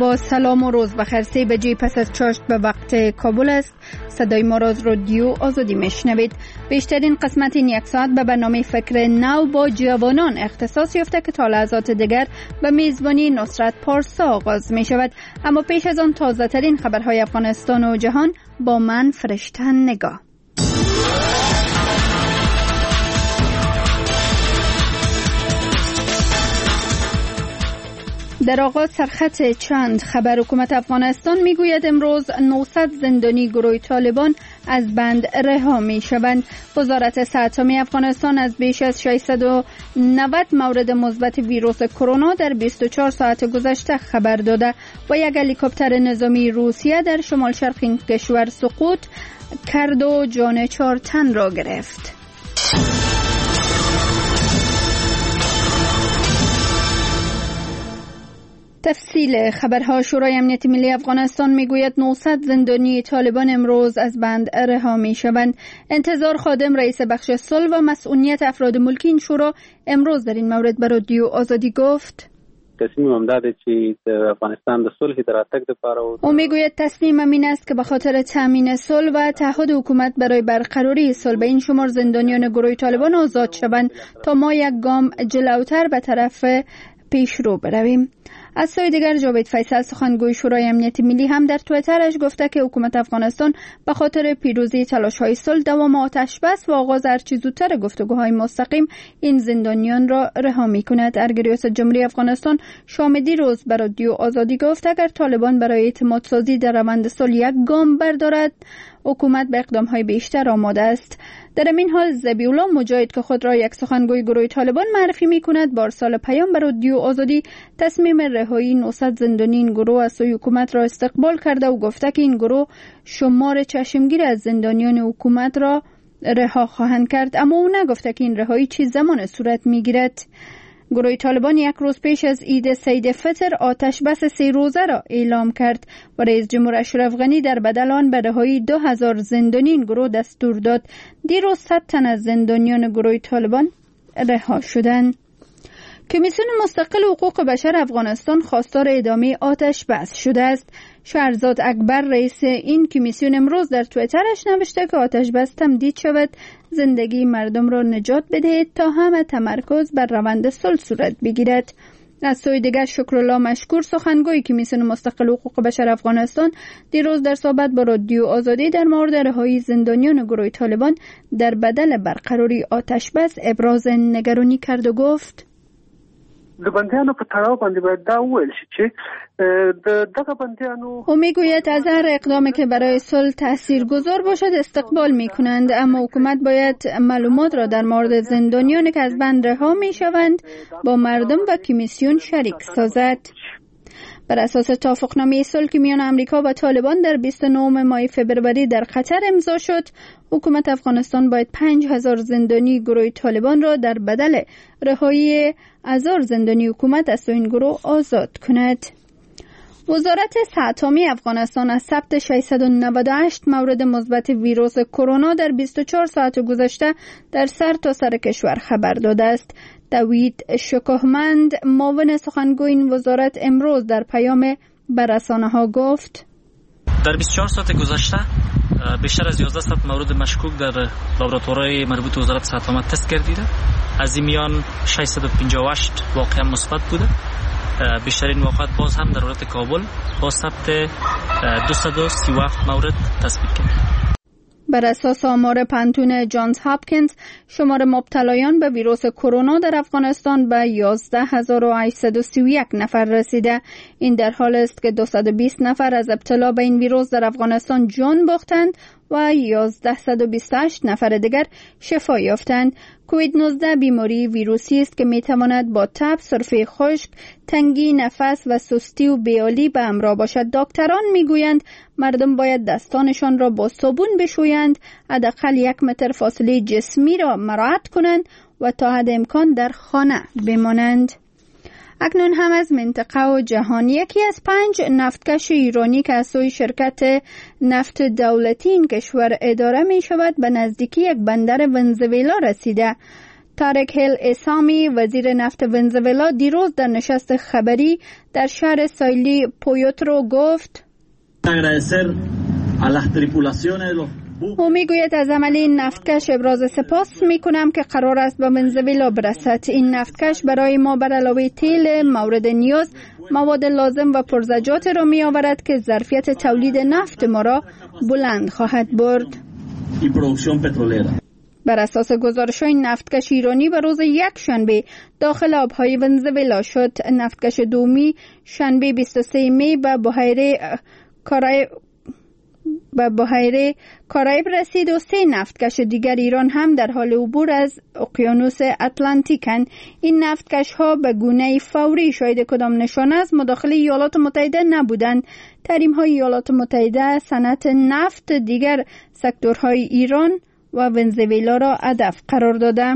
با سلام و روز بخیر. 3 بجه پس از چاشت به وقت کابل است. صدای ما را از رادیو آزادی میشنوید. بیشترین قسمت این یک ساعت به برنامه فکر نو با جوانان اختصاص یافته که تا لحظات دیگر به میزبانی نصرت پارسا آغاز می شود. اما پیش از آن تازه ترین خبرهای افغانستان و جهان با من فرشته نگاه. در آغاز سرخط چند خبر. حکومت افغانستان میگوید امروز 900 زندانی گروه طالبان از بند رها می شوند. وزارت صحت عامه افغانستان از بیش از 690 مورد مثبت ویروس کرونا در 24 ساعت گذشته خبر داده و یک هلیکوپتر نظامی روسیه در شمال شرق این کشور سقوط کرد و جان 4 تن را گرفت. تفصیل خبرها. شورای امنیت ملی افغانستان میگوید 900 زندانی طالبان امروز از بند رها میشوند. انتظار خادم رئیس بخش صلح و مسئولیت افراد ملکی این شورا امروز در این مورد به رادیو آزادی گفت تصمیم امداده چې افغانستان د صلح در راتګ لپاره او میگوید تصمیم این است که به خاطر تامین صلح و تعهد حکومت برای برقراری صلح به این شمار زندانیان گروه طالبان آزاد شوند تا ما یک گام جلوتر به طرف پیش رو برویم. از سوی دیگر جاوید فیصل سخنگوی شورای امنیت ملی هم در توییترش گفته که حکومت افغانستان به خاطر پیروزی تلاش‌های صلح دوام آتش بس و آغاز هرچه زودتر گفتگوهای مستقیم این زندانیان را رها می‌کند. ارگ ریاست جمهوری افغانستان شام دیروز به رادیو آزادی گفت اگر طالبان برای اعتماد سازی در روند صلح یک گام بردارد حکومت به اقدام‌های بیشتر آماده است. در این حال ذبیح‌الله مجاهد که خود را یک سخنگوی گروه طالبان معرفی می‌کند بارسال پیام به رادیو آزادی تصمیم رهایی 900 زندانی این گروه از سوی حکومت را استقبال کرده و گفته که این گروه شمار چشمگیر از زندانیان حکومت را رها خواهند کرد، اما او نگفته که این رهایی چه زمان صورت می‌گیرد. گروه طالبان یک روز پیش از عید سید فطر آتش بس 3 روزه را اعلام کرد و رئیس جمهور اشرف غنی در بدل آن به رهایی 2000 زندانی این گروه دستور داد. دیروز 100 تن از زندانیان گروه طالبان رها شدند. کمیسیون مستقل حقوق بشر افغانستان خواستار ادامه آتش بس شده است. شهرزاد اکبر رئیس این کمیسیون امروز در توییترش نوشته که آتش بس تمدید شود، زندگی مردم را نجات بدهید تا همه تمرکز بر روند صلح صورت بگیرد. از سوی دیگر شکرالله مشکور سخنگوی کمیسیون مستقل حقوق بشر افغانستان دیروز در صحبت با رادیو آزادی در مورد رهایی زندانیان گروه طالبان در بدل برقراری آتش بس ابراز نگرانی کرد و گفت د بندیانو په تړاو باندې باید دا وویل شي چې دغه بندیانو او میگوید از هر اقدامی که برای صلح تاثیرگذار باشد استقبال میکنند، اما حکومت باید معلومات را در مورد زندانیانی که از بند رها میشوند با مردم و کمیسیون شریک سازد. بر اساس توافقنامه صلح که میان امریکا و طالبان در 29 ماه فوریه در قطر امضا شد، حکومت افغانستان باید 5000 زندانی گروه طالبان را در بدل رهایی 1000 زندانی حکومت از این گروه آزاد کند. وزارت صحت عامه افغانستان از ثبت 698 مورد مثبت ویروس کرونا در 24 ساعت گذشته در سرتاسر کشور خبر داده است. دوید شکوهمند معاون سخنگوی این وزارت امروز در پیام به رسانه‌ها گفت در 24 ساعت گذشته بیشتر از 1100 مورد مشکوک در لابراتوارهای مربوط به وزارت صحت عامه تست گردیده. از این میان 658 واقعا مثبت بوده. بیشترین واقعات باز هم در ولایت کابل با ثبت 237 مورد تثبیت کرد. بر اساس آمار پنتون جانز هاپکینز شمار مبتلایان به ویروس کرونا در افغانستان به 11831 نفر رسیده. این در حال است که 220 نفر از ابتلا به این ویروس در افغانستان جان باختند و 1128 نفر دیگر شفا یافتند. کووید 19 بیماری ویروسی است که میتواند با تب، سرفه خشک، تنگی نفس و سستی و بی‌حالی به همراه باشد. دکتران میگویند مردم باید دستانشان را با صابون بشویند، حداقل 1 متر فاصله جسمی را مراعات کنند و تا حد امکان در خانه بمانند. اکنون هم از منطقه و جهان. یکی از 5 نفتکش ایرانی که از سوی شرکت نفت دولتی این کشور اداره می شود به نزدیکی یک بندر ونزوئلا رسیده. تارک هیل اسامی وزیر نفت ونزوئلا دیروز در نشست خبری در شهر سایلی پویوترو گفت او میگوید از عمل این نفتکش ابراز سپاس میکنم که قرار است به ونزوئلا برسد. این نفتکش برای ما بر علاوه تیل مورد نیاز مواد لازم و پرزجات را می آورد که ظرفیت تولید نفت ما را بلند خواهد برد. بر اساس گزارش‌های نفتکش ایرانی به روز یکشنبه داخل آبهای ونزوئلا شد. نفتکش دومی شنبه 23 می به بحیره کارائیب رسید و 3 نفتکش دیگر ایران هم در حال عبور از اقیانوس اتلانتیکند. این نفتکش ها به گونه فوری شاید کدام نشانه از مداخله ایالات متحده نبودند. تحریم های ایالات متحده صنعت نفت دیگر سکتورهای ایران و ونزوئلا را هدف قرار داده.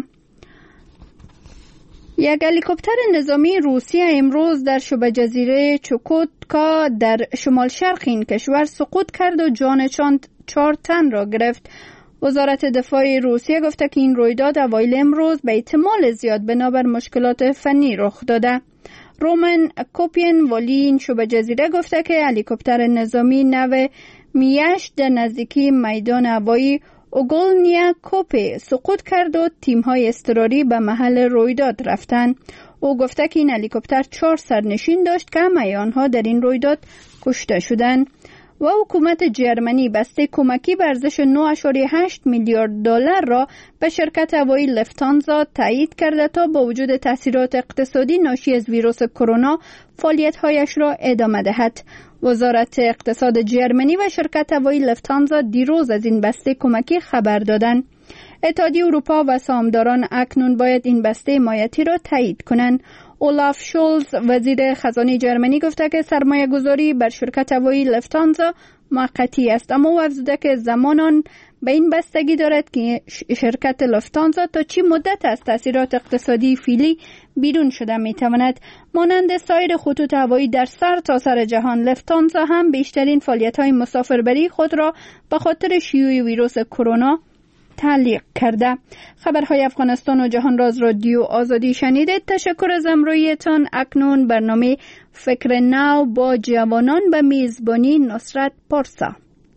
یک هلیکوپتر نظامی روسیه امروز در شبه جزیره چوکوتکا در شمال شرق این کشور سقوط کرد و جان 4 تن را گرفت. وزارت دفاع روسیه گفته که این رویداد اوایل امروز به احتمال زیاد بنابر مشکلات فنی رخ داده. رومن کوپین والی این شبه جزیره گفته که هلیکوپتر نظامی نو میش در نزدیکی میدان هوایی اوگولنیا کوپه سقوط کرد و تیم‌های اضطراری به محل رویداد رفتند. او گفته که این هلیکوپتر 4 سرنشین داشت که همه آنها در این رویداد کشته شدند. و حکومت جرمنی بسته کمکی به ارزش 9.8 میلیارد دلار را به شرکت هوایی لفتانزا تایید کرده تا با وجود تاثیرات اقتصادی ناشی از ویروس کرونا فعالیت‌هایش را ادامه دهد. وزارت اقتصاد جرمنی و شرکت هوایی لفتانزا دیروز از این بسته کمکی خبر دادند. اتحادیه اروپا و سهامداران اکنون باید این بسته حمایتی را تایید کنند. اولاف شولز وزیر خزانه جرمنی گفته که سرمایه گذاری بر شرکت هوایی لفتانزا موقتی است، اما او افزوده که زمانان به این بستگی دارد که شرکت لفتانزا تا چی مدت از تاثیرات اقتصادی فعلی بیرون شده میتواند. مانند سایر خطوط هوایی در سرتاسر جهان، لفتانزا هم بیشترین فعالیت‌های مسافربری خود را به خاطر شیوع ویروس کرونا تعلیق کرده. خبرهای افغانستان و جهان راز رادیو آزادی شنیدید. تشکر از همراهیتان. اکنون برنامه فکر نو با جوانان به میزبانی نصرت پارسا.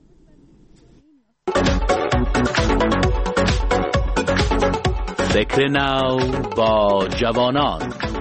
فکر نو با جوانان.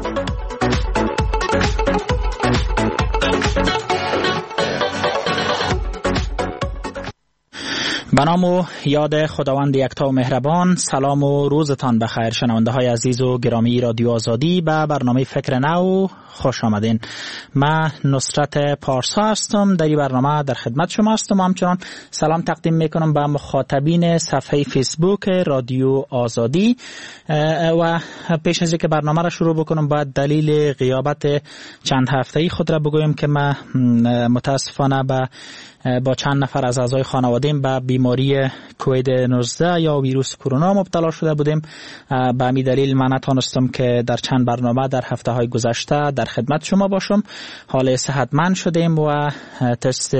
به نام و یاد خداوند یکتا و مهربان. سلام و روزتان بخیر شنونده های عزیز و گرامی رادیو آزادی. به برنامه فکر نو خوش آمدین. من نصرت پارسا هستم. در این برنامه در خدمت شما هستم. همچنان سلام تقدیم میکنم به مخاطبین صفحه فیسبوک رادیو آزادی. و پیش از اینکه برنامه را شروع بکنم باید دلیل غیابت چند هفته‌ای خود را بگویم که من متاسفانه با چند نفر از اعضای خانواده‌ام به بیماری کووید 19 یا ویروس کرونا مبتلا شده بودیم. به همین دلیل من نتونستم که در چند برنامه در هفته‌های گذشته در خدمت شما باشم. حال صحتمند شدیم و تست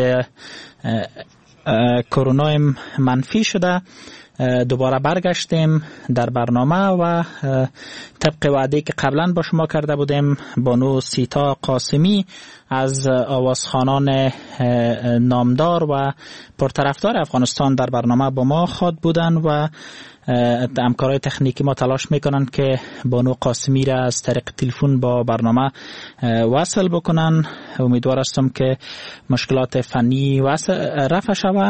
کرونا منفی شده. دوباره برگشتیم در برنامه و طبق وعده که قبلا با شما کرده بودیم بانو سیتا قاسمی از آوازخوانان نامدار و پرطرفدار افغانستان در برنامه با ما خواهد بودن و همکارای تکنیکی ما تلاش میکنن که بانو قاسمی را از طریق تلفن با برنامه وصل بکنن. امیدوار هستم که مشکلات فنی رفع شوه.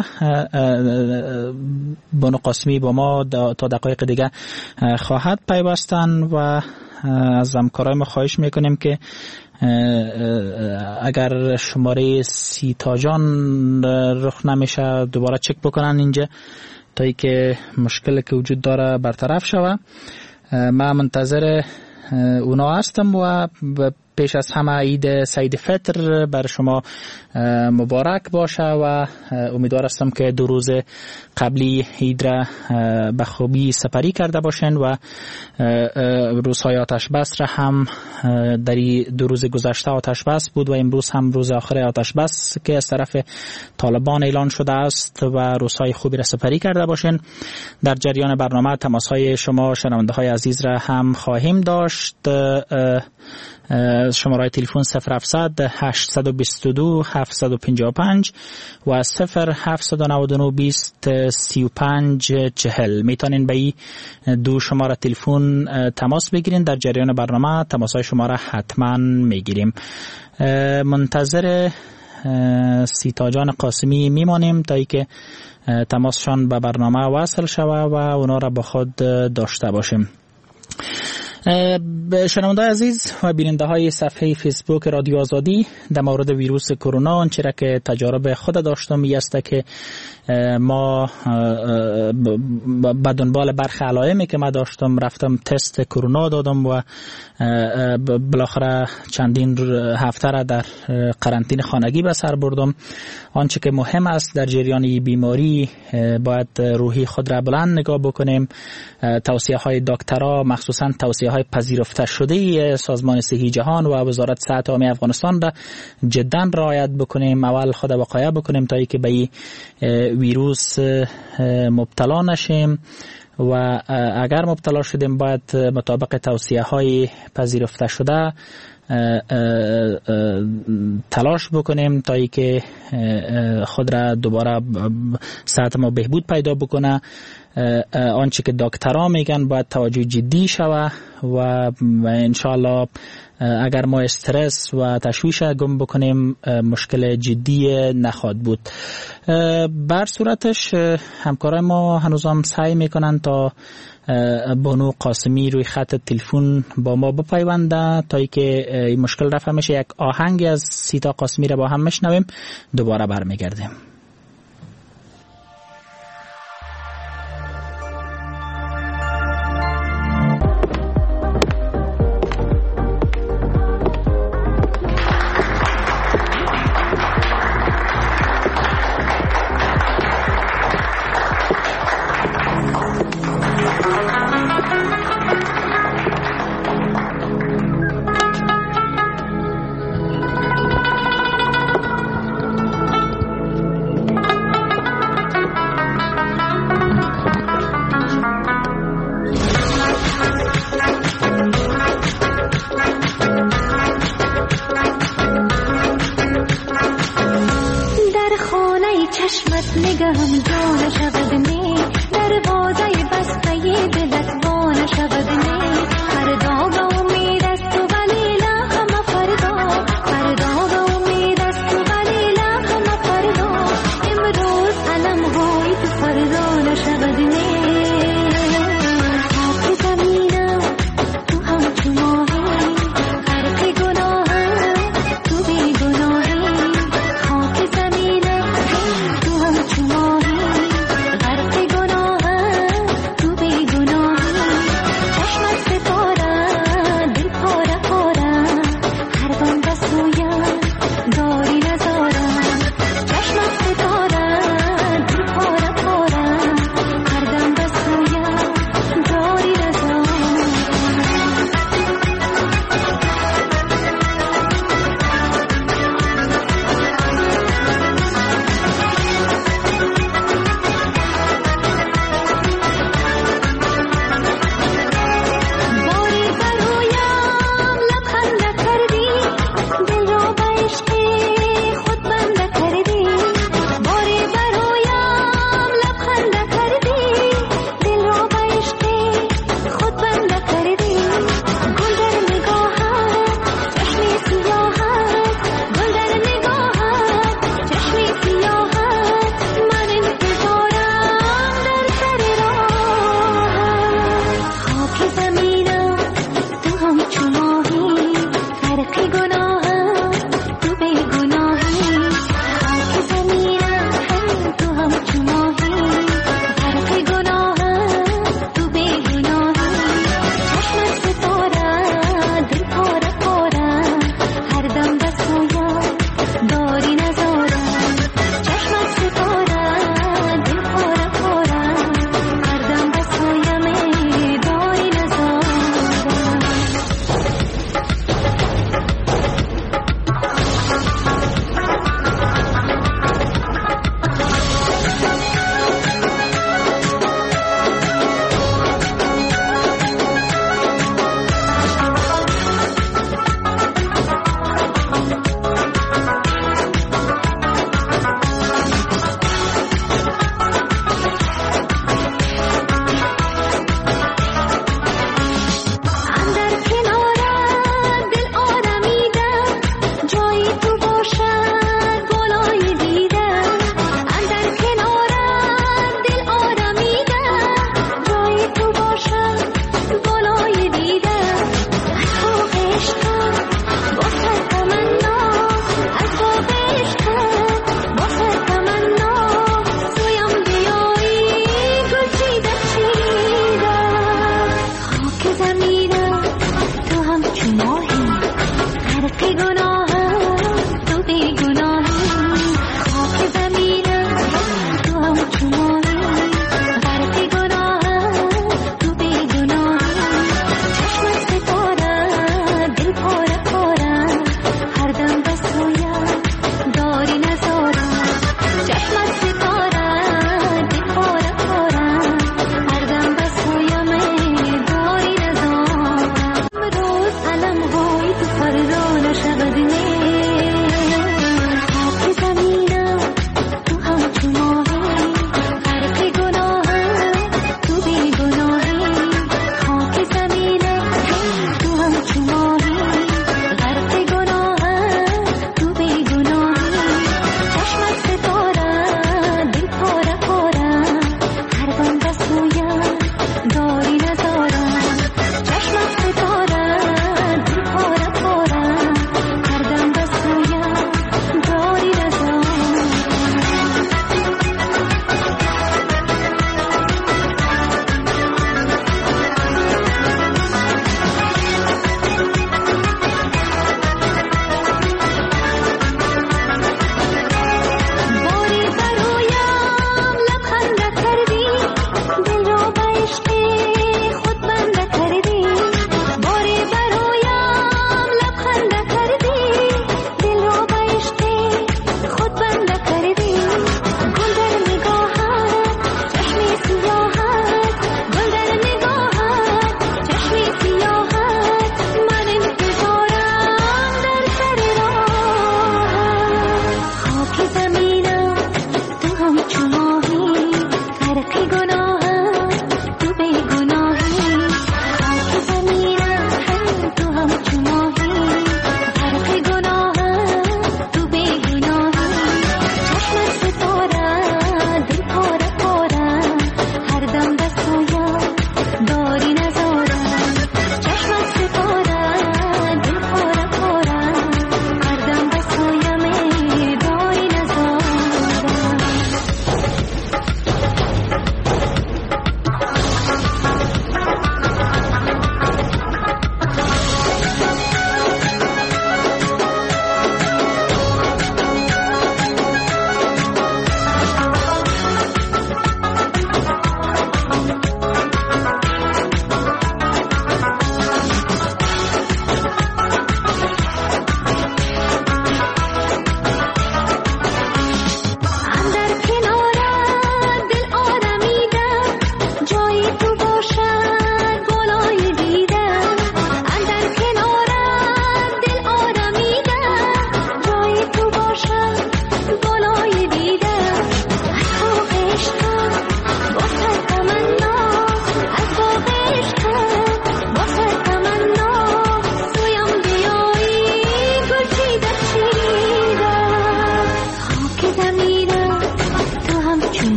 بانو قاسمی با ما تا دقایق دیگه خواهد پیوستن و از همکارای ما خواهش میکنیم که اگر شماره سیتا جان رخ نمیشه دوباره چک بکنن اینجا تا ای که مشکلی که وجود داره برطرف شوه. من منتظر اونا هستم و پیش از همه عید سعید فطر بر شما مبارک باشه و امیدوار هستم که 2 روز قبلی عید را به خوبی سپری کرده باشین و روزهای آتش بس را هم در 2 روز گذشته آتش بس بود و امروز هم روز آخر آتش بس که از طرف طالبان اعلان شده است و روزهای خوبی را سپری کرده باشین. در جریان برنامه تماسهای شما شنونده های عزیز را هم خواهیم داشت. شماره تلفن 0700 822 755 و 0799 20 35 40. میتونین به این 2 شماره تلفن تماس بگیرین. در جریان برنامه تماسهای شما را حتما میگیریم. منتظر سیتاجان قاسمی میمانیم تا ای که تماسشان به برنامه وصل شوه و اونا را با خود داشته باشیم. شنونده عزیز و بیننده های صفحه فیسبوک رادیو آزادی، در مورد ویروس کرونا آنچه را که تجارب خود داشتم است که ما به دنبال برخی علائمی که ما داشتم رفتم تست کرونا دادم و بالاخره چندین هفته را در قرنطینه خانگی به سر بردم. آنچه که مهم است در جریان بیماری باید روحی خود را بلند نگاه بکنیم. توصیه های دکترها مخصوصا توصیه های پذیرفته شده سازمان صحی جهان و وزارت صحت عامه افغانستان را جدا رعایت بکنیم. اول خود وقایع بکنیم تا اینکه به این ویروس مبتلا نشیم و اگر مبتلا شدیم باید مطابق توصیه های پذیرفته شده تلاش بکنیم تا اینکه خود را دوباره صحت ما بهبود پیدا بکنه. آنچه که دکترها میگن باید توجه جدی شوه و انشاءالله اگر ما استرس و تشویش گم بکنیم مشکل جدی نخواهد بود. بر صورتش همکارای ما هنوز هم سعی میکنن تا بانو قاسمی روی خط تلفن با ما بپیونده تا ای که این مشکل رفع میشه. یک آهنگی از سیتا قاسمی را با هم میشنویم، دوباره برمیگردیم.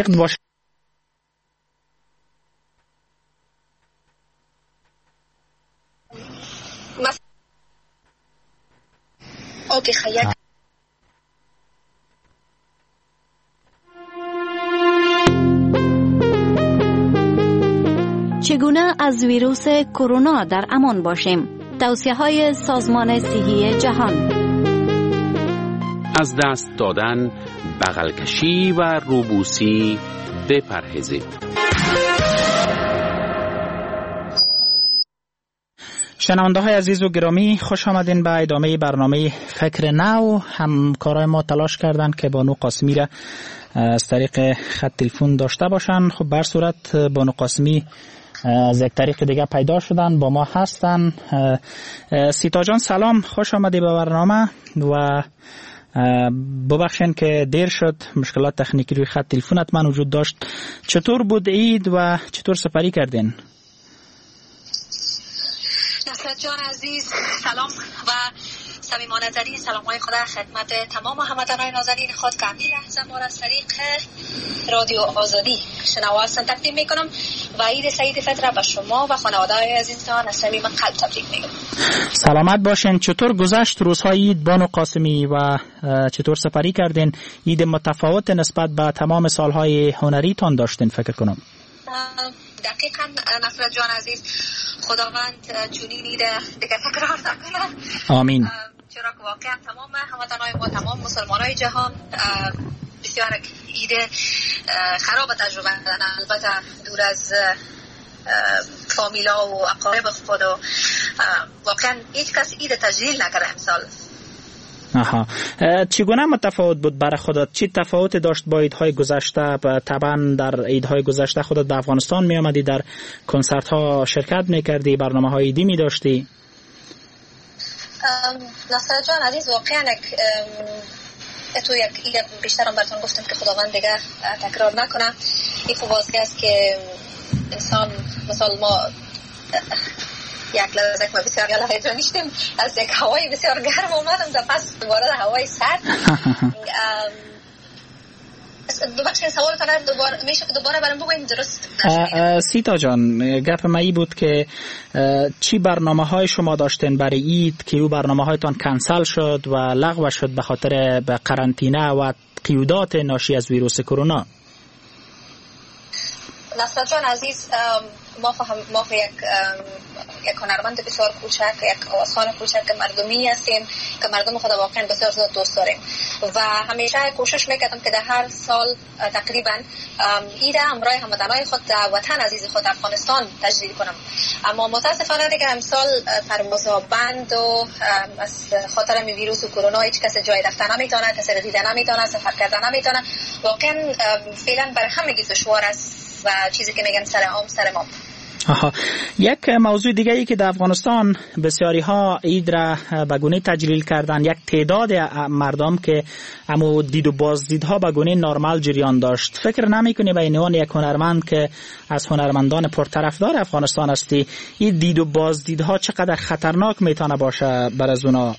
نقد باشه. اوکی خیلی چگونه از ویروس کرونا در امان باشیم؟ توصیه‌های سازمان صحی جهان. از دست دادن، بغل کشی و روبوسی بپرهیزید. شنونده های عزیز و گرامی، خوش آمدین به ادامه برنامه فکر نو. همکارای ما تلاش کردند که بانو قاسمی را از طریق خط تلفن داشته باشن. خب بر صورت بانو قاسمی از یک طریق دیگه پیدا شدن، با ما هستن. سیتا جان سلام، خوش آمدی به برنامه و ببخشین که دیر شد، مشکلات تکنیکی روی خط تلفنت من وجود داشت. چطور بود عید و چطور سپری کردین؟ نصرت جان عزیز سلام و صمیمانه ترین سلام‌های خدا خدمت تمام هموطنان نازنین خود که همین لحظه ما را از طریق رادیو آزادی شنواتان تقدیم میکنم و عید سعید فطر به شما و خانواده‌های عزیزتان از صمیم قلب تبریک میگم. سلامت باشین. چطور گذشت روزهای عید بانو قاسمی و چطور سپری کردین؟ عید متفاوت نسبت به تمام سالهای هنریتان داشتین فکر کنم. دقیقاً نصرت جان عزیز، خداوند چنین عید دیگه تکرار نکنه. آمین. چرا که واقعا تمام هموطنان ما، تمام مسلمانای جهان بسیار عید خراب تجربه کردن، البته دور از فامیلا و اقارب خود و واقعا هیچ کس عید تجلیل نکرده امسال. آها، چگونه متفاوت بود برای خودت؟ چی تفاوت داشت با عیدهای گذشته؟ طبعا در عیدهای گذشته خودت به افغانستان می آمدی، در کنسرت ها شرکت می کردی، برنامه های عیدی می داشتی. نصرت جان عزیز، واقعا تو یک بیشترم براتون گفتم که خداوند دیگه تکرار نکنه. این خب واضح است که انسان مثلا ما یک لحظه ما بسیار یالا دانشتیم از یک هوای بسیار گرم اومدم در پس دوباره در هوای سرد. ببخشید سوالتان میشه دوباره برام بگوین درست؟ سیتا جان، گپ من بود که چی برنامه های شما داشتین برای عید که او برنامه هایتان کنسل شد و لغو شد به خاطر به قرنطینه و قیودات ناشی از ویروس کرونا؟ نصرت جان عزیز، ما یک هنرمند بسیار کوچک، یک آوازخوان کوچک مردمی هستیم که مردم خود واقعا بسیار زیاد دوست داریم و همیشه کوشش میکردم که در هر سال تقریبا عید همراه هموطنان خود در وطن عزیز خود افغانستان تجلیل کنم. اما متاسفانه دیگه امسال پروازها بند و از خاطر ویروس کرونا هیچ کس جای رفتن نمیتونه، کسی را دیدن نمیتونه، سفر کردن نمیتونه. واقعا فعلا برای همگی دشوار است و چیزی که میگن سر عام سر ما. آها. یک موضوع دیگه ای که در افغانستان بسیاری ها عید را به گونه تجلیل کردن، یک تعداد مردم که امو دید و بازدیدها به گونه نرمال جریان داشت. فکر نمی‌کنی به عنوان یک هنرمند که از هنرمندان پرطرفدار افغانستان هستی، این دید و بازدیدها چقدر خطرناک میتونه باشه برای از اونا؟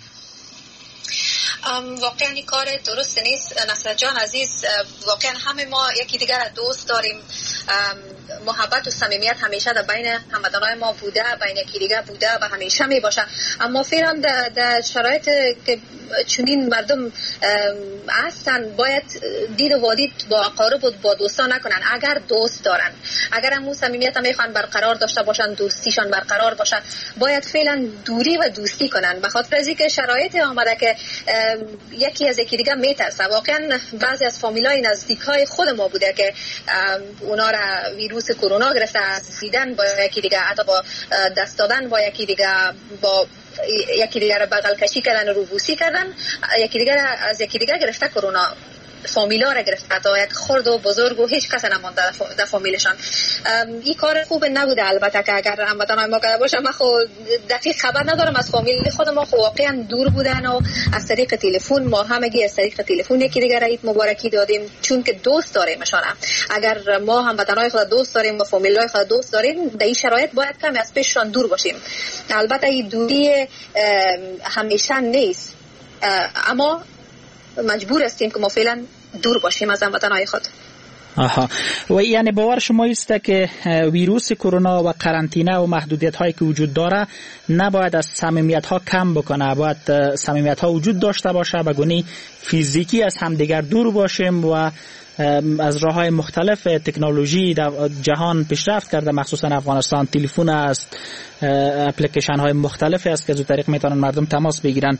واقعا این کار درست نیست نصرت جان عزیز. واقعا همه ما یکی دیگر دوست داریم، محبت و صمیمیت همیشه در بین هموطنان ما بوده، بین یکی دیگر بوده و همیشه می باشه. اما فعلا در شرایط که چنین مردم هستن باید دید و وادید با اقارب و با دوستان نکنن. اگر دوست دارن، اگر هم صمیمیت هم میخوان برقرار داشته باشن، دوستیشان برقرار باشه، باید فعلا دوری و دوستی کنن. به خاطر اینکه شرایط آمده که یکی از یکی دیگه میترسه. واقعا بعضی از فامیلای نزدیکای خود ما بوده که اونا را ویروس کرونا گرفته، از دیدن با یکی دیگه، حتی با دست دادن با یکی دیگه، با یکی دیگر بغل کشی کردن و روبوسی کردن، یکی دیگر از یکی دیگر گرفته کرونا. فامیلا را گرفته، تا یک خرد و بزرگ و هیچ کس نمونده در فامیلشان. این کار خوب نبوده. البته که اگر هموطنان ما کرده باشه، من خود دقیق خبر ندارم از فامیل خود ما، خب واقعا دور بودن و از طریق تلفن ما همگی از طریق تلفن یکی دیگر عید مبارکی دادیم، چون که دوست داریمشان. اگر ما هموطنان خود دوست داریم و فامیلای خود دوست داریم، در این شرایط باید کمی از پیششان دور باشیم. البته این دوری همیشه نیست، اما مجبور هستیم که ما فعلا دور باشیم از هموطنهای خود. آها. و یعنی باور شما است که ویروس کرونا و قرنطینه و محدودیت هایی که وجود داره نباید از صمیمیت ها کم بکنه، باید صمیمیت ها وجود داشته باشه، به گونه فیزیکی از همدیگر دور باشیم و از راه‌های مختلف تکنولوژی در جهان پیشرفت کرده، مخصوصا افغانستان تلفن است، اپلیکیشن های مختلفی است که از طریق میتونن مردم تماس بگیرن.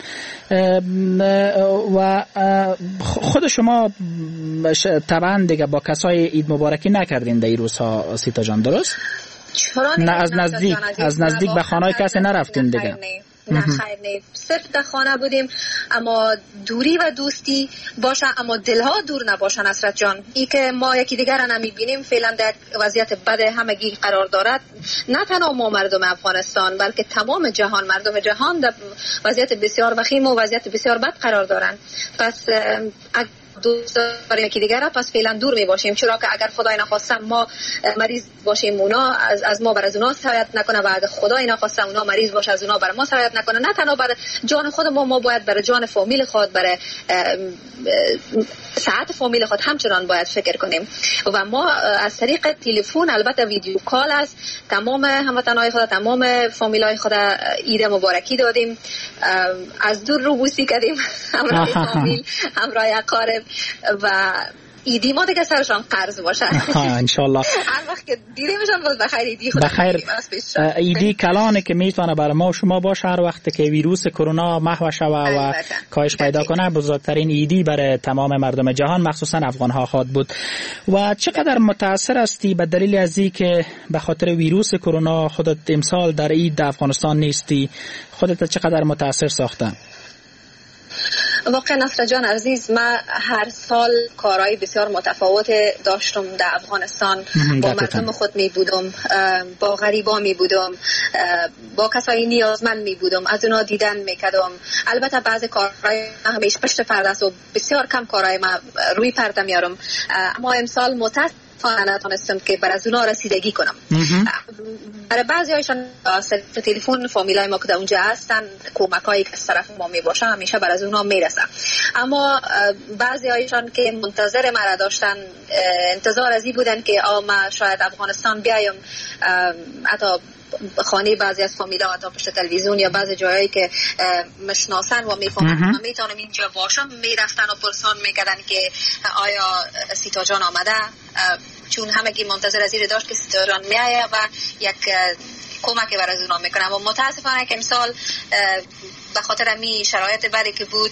و خود شما طبعا دیگه با کسای عید مبارکی نکردین در این روزها سیتا جان، درست؟ نه از نزدیک به خانه کسی نرفتین دیگه؟ نه خیر، نه صرف در خانه بودیم، اما دوری و دوستی باشه اما دلها دور نباشن. نصرت جان، ای که ما یکی دیگر را نمیبینیم فعلا در وضعیت بد همگی قرار دارد، نه تنها ما مردم افغانستان بلکه تمام جهان، مردم جهان در وضعیت بسیار وخیم و وضعیت بسیار بد قرار دارن. پس دوست داریم یکی دیگر را، پس فعلا دور می باشیم، چرا که اگر خدای نخواسته ما مریض باشیم اونا از ما بر از اونا سرایت نکنه، و اگر خدای نخواسته اونا مریض باشه از اونا بر ما سرایت نکنه. نه تنها بر جان خود ما باید بر جان فامیل خود، بر ساعت فامیل خود همچنان باید فکر کنیم. و ما از طریق تلفن، البته ویدیو کال است، تمام هموطنهای خود، تمام فامیلای خود عید مبارکی دادیم، از دور روبوسی کردیم، همراه فامیل، همراه اقارب، و ایدی ما دیگه سرشان قرض باشه انشالله. هر وقت که دیدیمشان باز بخیر ایدی خود بخیر ایدی کلانه که میتونه برای ما و شما باشه. هر وقت که ویروس کرونا محو شوه و کاهش پیدا کنه، بزرگترین ایدی برای تمام مردم جهان مخصوصا افغان ها خواهد بود. و چقدر متاثر هستی به دلیل از این که به خاطر ویروس کرونا خودت امسال در عید در افغانستان نیستی؟ خودت چقدر متاثر ساخته؟ واقعا نصر جان عزیز، من هر سال کارهای بسیار متفاوت داشتم در افغانستان. با مردم خود می بودم، با غریبا می بودم، با کسایی نیازمند می بودم، از اونا دیدن می کردم. البته بعضی کارهای همیشه پشت پرده است و بسیار کم کارهای من روی پرده میارم، اما امسال نتونستم که بر از اونا رسیدگی کنم. برای بعضی هایشان تلفن فامیلای ما که در اونجا هستن، کمک هایی که از طرف ما می باشه همیشه بر از اونا میرسه. اما بعضی هایشان که منتظر مرا داشتن، انتظار از این بودن که ما شاید افغانستان بیایم، حتی خانه بعضی از فامیلا، حتی پشت تلویزیون یا بعضی جایی که مشناسن و میفهمن میتونم اینجا باشم، میرفتن و پرسان میکردن که آیا سیتا جان آمده، چون همگی منتظر از این داشت که سیتا جان میایه و یک کمک بر از اونا میکنم. و متاسفانه که امسال به خاطر می شرایط بدی که بود،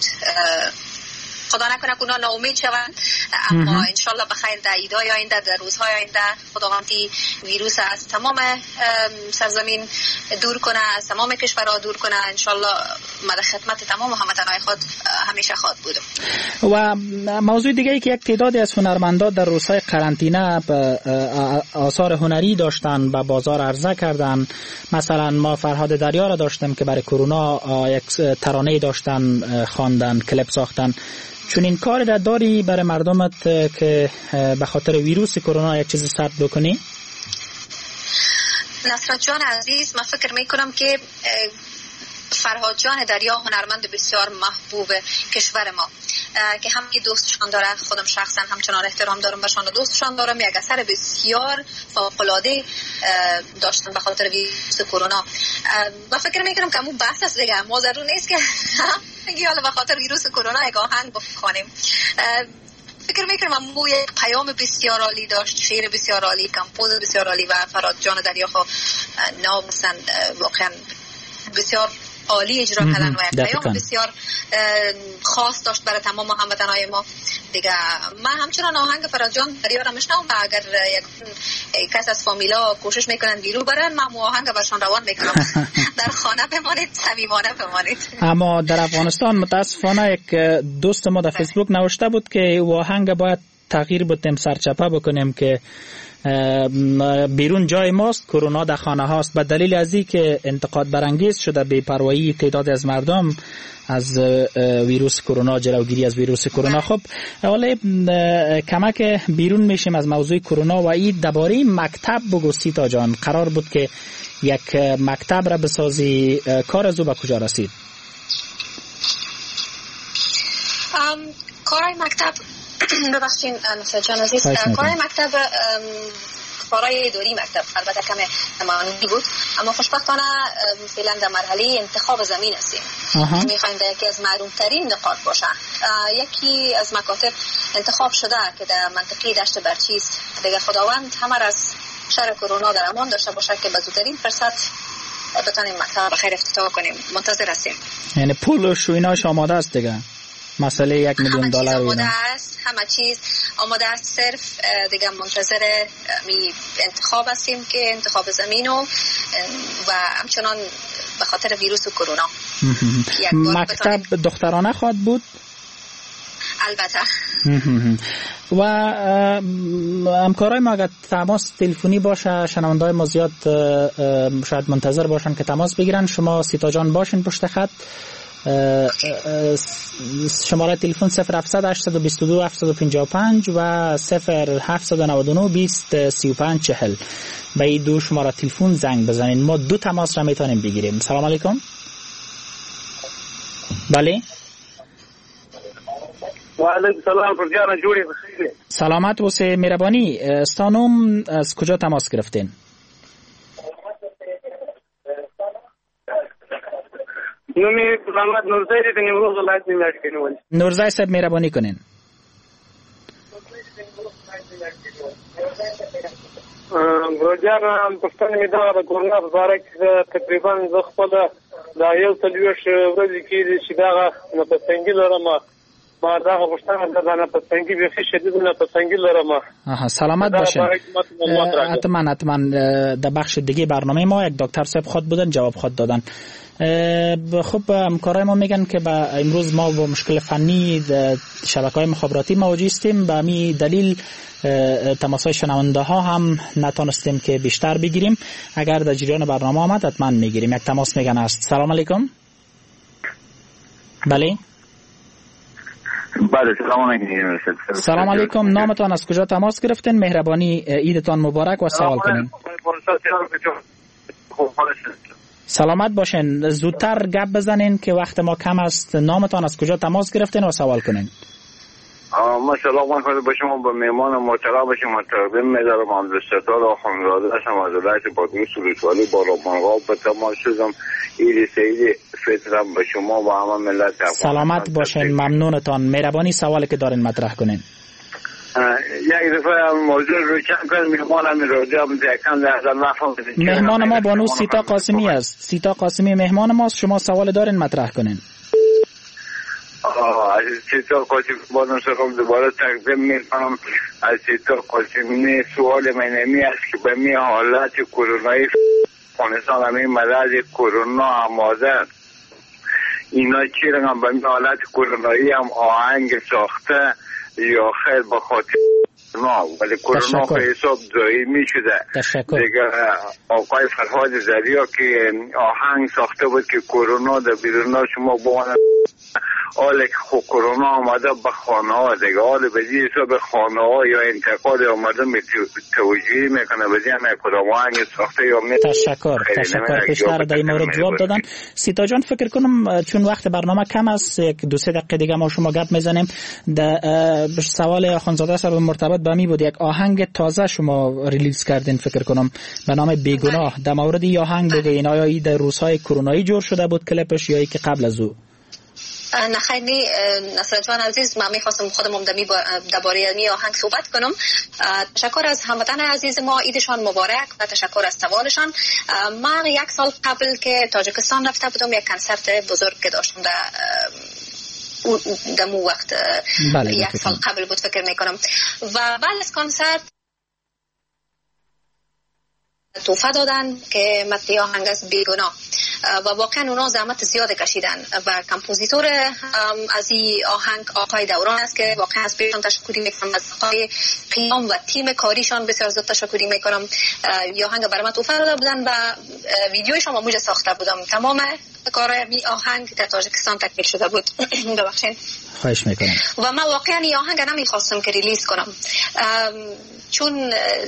خدا نکنه که اونا ناامید شوند، اما انشالله بخیر در عیدهای آینده، در روزهای آینده خداوندی ویروس از تمام سرزمین دور کنه، از تمام کشورها دور کنه. انشالله ما در خدمت تمام هموطنهای خود همیشه خواهد بودم. و موضوع دیگه ای که یک تعدادی از هنرمندان در روزهای قرنطینه آثار هنری داشتن، به بازار عرضه کردن. مثلا ما فرهاد دریا را داشتیم که برای کرونا یک ترانه داشتن خواندن، کلیپ ساختن. چون این کار را داری برای مردمت که به خاطر ویروس کرونا یک چیز ثبت بکنی؟ نصرت جان عزیز، من فکر میکنم که فرهاد جان دریا هنرمند بسیار محبوب کشور ما که هم که دوستشان داره، خودم شخصا همچنان احترام دارم بهشان و دوستشان دارم، یک اثر بسیار فوق‌العاده داشتن به خاطر ویروس کرونا. و فکر میکنم که همون بحث است دیگه، ما ضرور نیست که حالا به خاطر ویروس کرونا یک آهنگ بخوانیم. فکر میکنم همون یک پیام بسیار عالی داشت، شعر بسیار عالی، کمپوز بسیار عالی، و فرهاد جان دریا خو نامستن واقعا بسیار عالی اجرا کردن و یک پیام بسیار خاص داشت برای تمام هموطنهای ما دیگه. من همچنان آهنگ فرهاد جان دریا را میشنوم و اگر یک کس از فامیلا کوشش میکنن بیرون برن، من آهنگ برشان روان میکنم. در خانه بمانید، صمیمانه بمانید. اما در افغانستان متاسفانه یک دوست ما در فیسبوک نوشته بود که آهنگ باید تغییر بدیم، سرچپه بکنیم که بیرون جای ماست، کرونا در خانه هاست. به دلیل از این که انتقاد برانگیز شده بی‌پروایی تعداد از مردم از ویروس کرونا، جلوگیری از ویروس کرونا. خب حالا کمک بیرون میشیم از موضوع کرونا و این درباره مکتب بگو سیتا جان. قرار بود که یک مکتب را بسازی، کار از او به کجا رسید؟ کارهای مکتب ببخشین نصرت جان عزیز، کار مکتب کارهای اداری مکتب البته کم زمانی بود، اما خوشبختانه فعلا در مرحله انتخاب زمین هستیم. میخوایم در یکی از معروفترین نقاط باشن. یکی از مکاتب انتخاب شده که در منطقه دشت برچیست. دیگه خداوند همه از شر کرونا در امان داشته باشه که به زودترین فرصت بتونیم مکتب بخیر افتتاح کنیم. منتظر هستیم. یعنی پولش و ایناش آماده است دیگه؟ مسئله 1 میلیون دلار آماده است، همه چیز آماده است، صرف دیگه منتظر انتخاب هستیم که انتخاب زمین و همچنان به خاطر ویروس و کرونا. مکتب دخترانه خواهد بود؟ البته. و همکارای ما اگر تماس تلفنی باشه، شنونده‌های ما زیاد شاید منتظر باشن که تماس بگیرن، شما سیتا جان باشین پشت خط. شماره تلفن 0700 822 755 و 0799 20 35 40. به این دو شماره تلفن زنگ بزنین. ما 2 تماس را میتونیم بگیریم. سلام علیکم. بله. و علیکم سلام. پرجان جوړی بخیر. سلامت اوسه مهربانی. استانوم از کجا تماس گرفتین؟ نومی محمد نورزای د نیمروز ولایت میلاد کینول. نورزای صاحب مهربانی کنین. ګورجان پښتون می دا کورنا مبارک تقریبا زه خپل دا یو تلويش ورځې کې چې دا نه پسنګي لرم ما دا پښتون دا نه پسنګي به شدید نه پسنګي لرم. سلامت باشین. حتما در بخش دیگه برنامه ما یک دکتر صاحب خود بودن جواب خود دادن. خب همکارای ما میگن که امروز ما با مشکل فنی شبکه‌های مخابراتی مواجه هستیم، به همین دلیل تماس‌های شنونده ها هم نتونستیم که بیشتر بگیریم. اگر در جریان برنامه آمد حتما میگیریم. یک تماس میگن است. سلام علیکم. بله. بله سلام علیکم. سلام علیکم. نامتان از کجا تماس گرفتین؟ مهربانی عیدتان مبارک و سوال کنین. سلامت باشین. زودتر گپ بزنین که وقت ما کم است. نامتان از کجا تماس گرفتین و سوال کنین. ماشاءالله من خود با شما با مهمان محترم شما تقدیم می‌دارم. عبدالستار آخوندزاده هستم از ولایت بادغیس ولسوالی بارامنگاه. به تماس شدم عید سعید فطرم به شما و همه ملت افغان. سلامت باشین. ممنونتان. مهربانی سوالی که دارین مطرح کنین. یک دفعه موضوع روشن کنیم. مهمانم راجع به یکم در نفهم. مهمان ما بانو سیتا قاسمی است. سیتا قاسمی مهمان ماست. شما سوال دارین مطرح کنین. از سیتا قاسمی بانو سرم دوباره تقدیم میکنم. از سیتا قاسمی سوال من نمی است که به می حالت کرونایی افغانستان همین مرض کرونا آماده اینا چی رنگ به می حالت کرونایی هم آهنگ ساخته یا خیر به خاطر کرونا، ولی کرونا به حساب دائمی شده. دیگه آقای فرهاد زریا که آهنگ ساخته بود که کرونا در بیرون شما بواند حالی که خود کرونا آمده به خانه ها دیگه حالی به جی حساب خانه ها یا انتقاد آمده توجیه میکنه به جی همه کدام آهنگ ساخته یا تشکر پیشتر در این مورد جواب دادن. سیتا جان فکر کنم چون وقت برنامه کم است یک 2-3 دقیقه دیگه ما شما گپ میزنیم. سوال آخوندزاده صاحب مرتبط به می بود. یک آهنگ تازه شما ریلیز کردین فکر کنم به نام بیگناه. در مورد این آهنگ بگین آیا این در روزهای کرونایی جور شده بود کلیپش یا ای که قبل از او؟ نه خیلی نصرت جان عزیز، من میخواستم خودم درباره می آهنگ صحبت کنم. تشکر از هموطن عزیز ما، عیدشان مبارک و تشکر از سوالشان. من 1 سال قبل که تاجیکستان رفته بودم یک کنسرت بزرگ که داشتم در مو وقت 1 سال قبل بود فکر میکنم و بعد از کنسرت توفه دادن که متن آهنگ از بیگناه و واقعا اونا زحمت زیاد کشیدن و کمپوزیتور از این آهنگ آقای دوران است که واقعا از بهشون تشکری میکنم، از آقای قیام و تیم کاریشان بسیار زیاد تشکری میکنم. آهنگ برام توفه داده بودن و ویدیویشون ما موجه ساخته بودم. تمام کار آهنگ در تاجیکستان تکمیل شده بود. ببخشید. خواهش میکنم. و من واقعا این آهنگ نمیخواستم که ریلیز کنم چون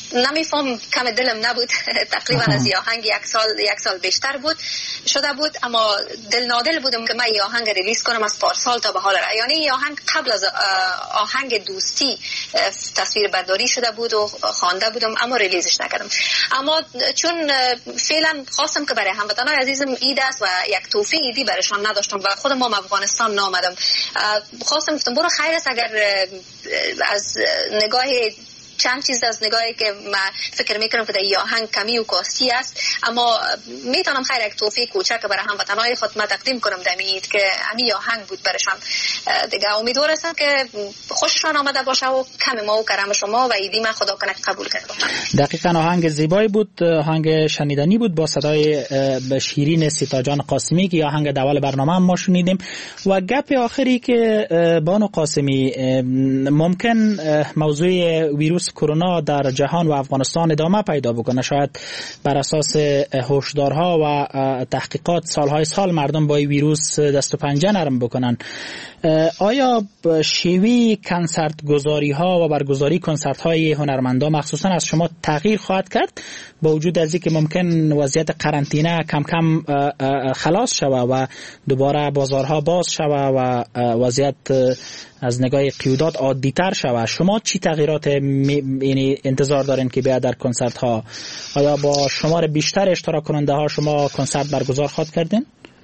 نمیفهم، کم دلم نبود. تقریبا از این آهنگ یک سال بیشتر شده بود، اما دل نادل بودم که من این آهنگ ریلیز کنم از پارسال تا به حال. یعنی این آهنگ قبل از آهنگ دوستی تصویر برداری شده بود و خوانده بودم، اما ریلیزش نکردم. اما چون فعلا خواستم که برای هموطنان عزیزم عید است و یک تحفه عیدی برایشان نداشتم و خودم هم افغانستان نامدم، خواستم گفتم برو خیر است اگر از نگاه چند چیز از نگاهی که من فکر میکنم که در این آهنگ کمی و کاستی است، اما میتونم خیر یک تحفه کوچک برای هموطنان خود ما تقدیم کنم در عید که همین آهنگ بود برشان دیگه. امیدوار هستم که خوششان آمده باشه و کم ما و کرم شما و عیدی من خدا کنه قبول کرده باشه. دقیقاً آهنگ زیبایی بود، آهنگ شنیدنی بود با صدای شیرین سیتا جان قاسمی که آهنگ داول برنامه هم ما شنیدیم. و گپ آخری که بانو قاسمی، ممکن موضوع ویروس کرونا در جهان و افغانستان ادامه پیدا بکنه، شاید بر اساس هشدارها و تحقیقات سالهای سال مردم با این ویروس دست و پنجه نرم بکنن. آیا شیوه کنسرت گذاری ها و برگزاری کنسرت های هنرمندان مخصوصا از شما تغییر خواهد کرد با وجود از اینکه ممکن وضعیت قرنطینه کم کم خلاص شوه و دوباره بازارها باز شوه و وضعیت از نگاه قیودات عادی تر شوه؟ شما چی تغییرات یعنی انتظار دارین که بیاد در کنسرت ها؟ آیا با شمار بیشتر اشتراک کننده ها شما کنسرت برگزار خواهد کردین؟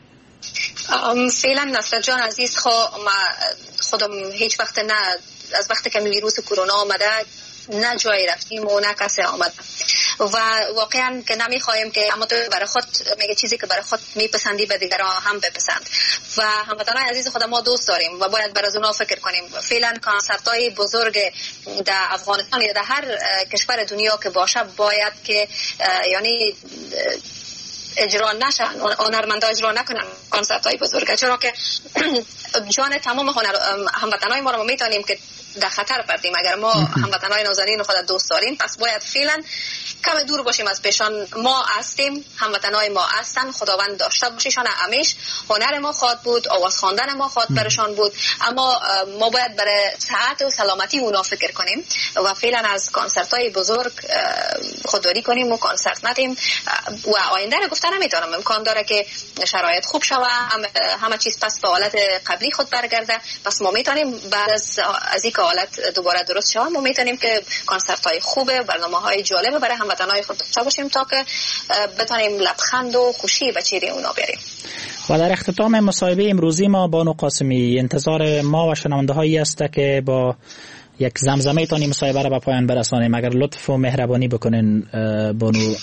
فعلا نصرت جان عزیز، خودم هیچ وقت نه از وقتی که ویروس کرونا آمده نه جایی رفتیم و نه کسی آمد و واقعا که نمیخوایم که اما تو برای خود میگه چیزی که برای خود میپسندی به دیگران هم بپسند و هموطنان عزیز خود ما دوست داریم و باید برای اونا فکر کنیم. فعلا کنسرت‌های بزرگ در افغانستان یا در هر کشور دنیا که باشه باید که یعنی اجرا نشن، هنرمندا اجرا نکنن کنسرت‌های بزرگ، چرا که جان تمام هموطنان ما رو میتونیم که در خطر بردیم اگر ما هموطنان نازنین خود دوست داریم. پس باید فعلا کم دور باشیم از پیشان. ما هستیم، هموطنان ما هستن، خداوند داشته باشیشان همیش. هنر ما خواهد بود، آواز خواندن ما خواهد برشان بود، اما ما باید برای صحت و سلامتی اونا فکر کنیم و فعلا از کنسرت‌های بزرگ خودداری کنیم و کنسرت ندیم و آینده رو گفتن نمیتونم. امکان داره که شرایط خوب شوه، همه چیز پس به حالت قبلی خود برگرده. پس ما میتونیم بعد از اینکه حالت دوباره درست شود ما میتونیم که کنسرت‌های خوب، برنامه‌های جالب برای هموطنان خود داشته باشیم تا که بتونیم لبخند و خوشی به چهره اونا بیاریم. و در اختتام مصاحبه امروزی ما بانو قاسمی، انتظار ما و شنونده‌هایی است که با یک زمزمه تانی مصاحبه را به پایان برسانیم. اگر لطف و مهربانی بکنین بانو.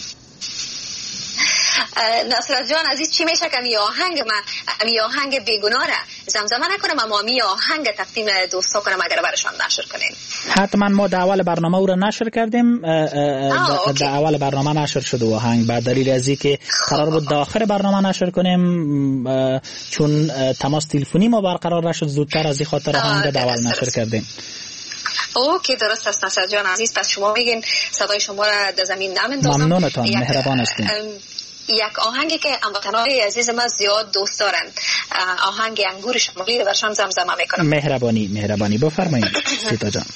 نصرت جان عزیز، چی میشه که می آهنگ بیگناه را زمزمه نکنم اما می آهنگ تقدیم دوستا کنم اگر برشان نشر کنین؟ حتما ما در اول برنامه او را نشر کردیم. در اول برنامه نشر شد و آهنگ به دلیل از اینکه قرار بود در آخر برنامه نشر کنیم چون تماس تلفنی ما برقرار نشد زودتر از این خاطر آهنگ در اول نشر کردیم. اوکی درست است نصرت جان عزیز. پس شما میگین صدای شما را در زمین نمیندازم. ممنونتان، مهربان هستین. یک آهنگی که هموطنان عزیز ما زیاد دوست دارن، آهنگ انگور شمالی رو برشان زمزمه میکنم. مهربانی بفرمایید سیتا جان.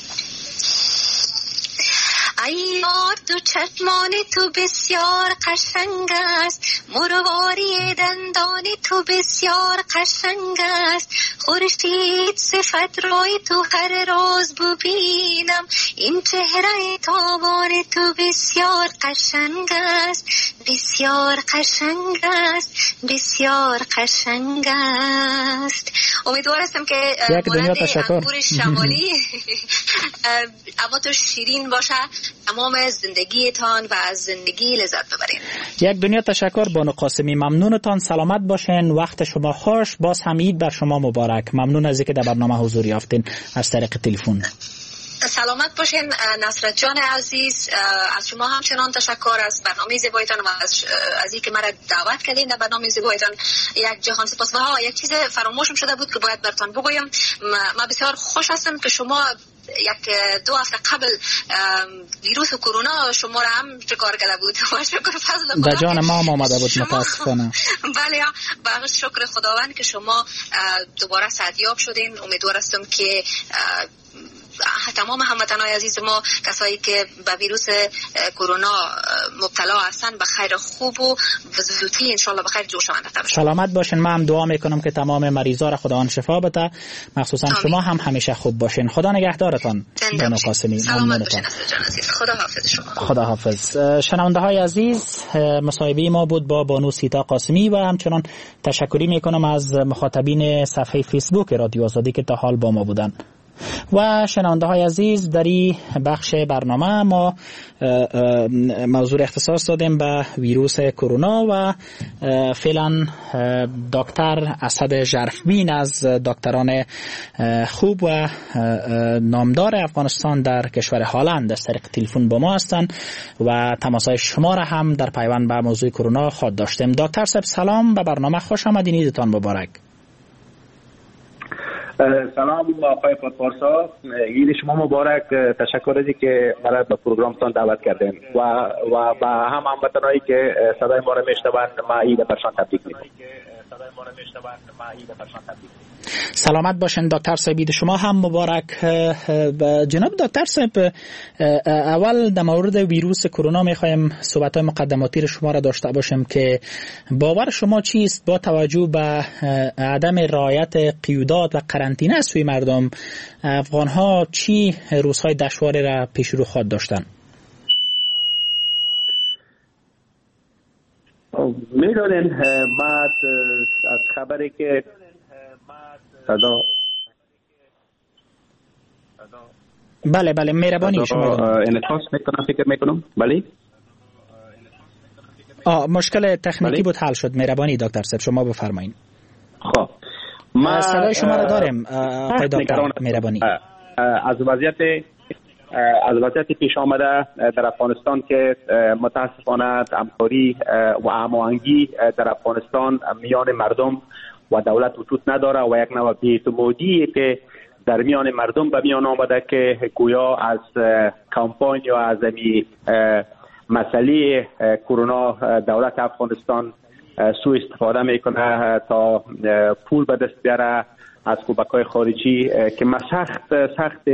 ای یار دو چشمان تو بسیار قشنگ است، مرواری دندان تو بسیار قشنگ است، خورشید صفت رای تو هر روز ببینم، این چهره تابان تو بسیار قشنگ است، بسیار قشنگ است، بسیار قشنگ است. امیدوار هستم که مانند انگور شمالی اما تو شیرین باشه، تمام زندگیتان و از زندگی لذت ببرین. یک دنیا تشکر بانو قاسمی، ممنونتان، سلامت باشین، وقت شما خوش، باز هم عید بر شما مبارک. ممنون از اینکه در برنامه حضور یافتین از طریق تلفن. سلامت باشین نصرت جان عزیز، از شما همچنان تشکر از برنامه زیبایتان و از اینکه مرا دعوت کردین در برنامه زیبایتان. یک جهان سپاس. و یک چیز فراموشم شده بود که باید براتون بگویم. ما بسیار خوش هستم که شما یک 2 هفته قبل ویروس کرونا شما را هم شکار کرده بود و شکر فضل خدا در جان ما آمده بود متاسفانه. بله، با شکر خداوند که شما دوباره صحتیاب شدین. امیدوار هستم که تمام هموطنان عزیز ما کسایی که به ویروس کرونا مبتلا هستن به خیر خوب و زودی ان شاء الله به خیر جور شوند. سلامت باشین. من هم دعا میکنم که تمام مریضا را خداوند شفا بده، مخصوصا شما هم همیشه خوب باشین. خدا نگهدارتان. بانو قاسمی. سلامت باشین جان عزیز. خدا حافظ شما. خدا حافظ. شنونده های عزیز، مصاحبه ما بود با بانو سیتا قاسمی و همچنان تشکری میکنم از مخاطبین صفحه فیسبوک رادیو آزادی که تا حال با ما بودن. و شنونده های عزیز، در این بخش برنامه ما موضوع اختصاص دادیم به ویروس کرونا و فعلا دکتر اسد ژرفبین از دکتران خوب و نامدار افغانستان در کشور هلند از طریق تلفن با ما هستند و تماسهای شما را هم در پیوند به موضوع کرونا خواهد داشتیم. دکتر صاحب سلام، به برنامه خوش آمدین. عیدتان مبارک. سلام آقای پارسا، عید شما مبارک. تشکر از که مرا به پروگرامتان دعوت کردین و با هم هموطنانی که صدای ما را میشنوند ما عید برشان تبریک میگم. سلامت باشین دکتر صاحب، عید شما هم مبارک. جناب دکتر صاحب، اول در مورد ویروس کرونا میخوایم صحبت‌های مقدماتی را شما را داشته باشیم که باور شما چیست با توجه به عدم رعایت قیودات و قرنطینه از سوی مردم، افغان‌ها چی روزهای دشواری را پیش رو خواهد داشتن؟ میدونین ما از خبری که بله مهربانی شما انعکاس میکنم فکر میکنم. بله مشکل تکنیکی بود، حل شد. مهربانی دکتر صاحب شما بفرمایید. خب ما صدای شما را داریم آقای دکتر. مهربانی. از وضعیت پیش آمده در افغانستان که متاسفانه همکاری و هماهنگی در افغانستان میان مردم و دولت وجود نداره و یک نوع بی‌اعتمادی که در میان مردم به میان آمده که گویا از کمپاین یا از مسئله کرونا دولت افغانستان سوء استفاده میکنه تا پول به دست بیاره از کمک‌های خارجی که ما سخت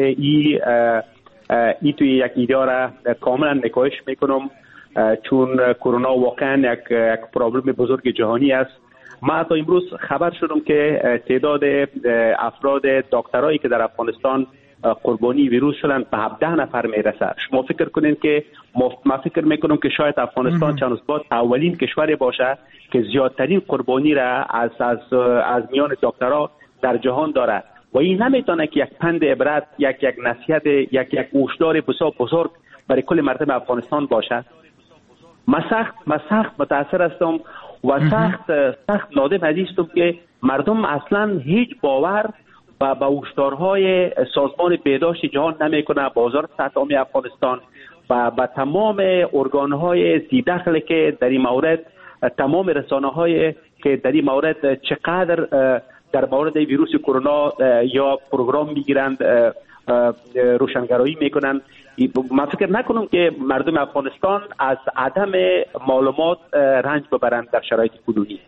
ای توی یک ایده کاملا نکاهش میکنم، چون کرونا واقعا یک پرابلم بزرگ جهانی است. ما تا امروز خبر شدم که تعداد افراد دکترایی که در افغانستان قربانی ویروس شدن به 17 نفر میرسه. شما فکر کنین که ما فکر میکنم که شاید افغانستان چند روز بعد اولین کشوری باشه که زیادترین قربانی را از میان دکترها در جهان داره و این نمیتونه که یک پند عبرت، یک نصیحت، یک هشدار بسیار بزرگ برای کل مردم افغانستان باشه. ما سخت متاثر هستم و سخت نادم هستم که مردم اصلا هیچ باور و به هشدارهای سازمان بهداشت جهان نمیکنه، با وزارت صحت عامه افغانستان و به تمام ارگانهای ذی‌دخل که در این مورد، تمام رسانه‌های که در این مورد چقدر در مورد ویروس کرونا یا پروگرام میگیرند، روشنگرایی میکنند. من فکر نکنم که مردم افغانستان از عدم معلومات رنج ببرند در شرایط کنونی.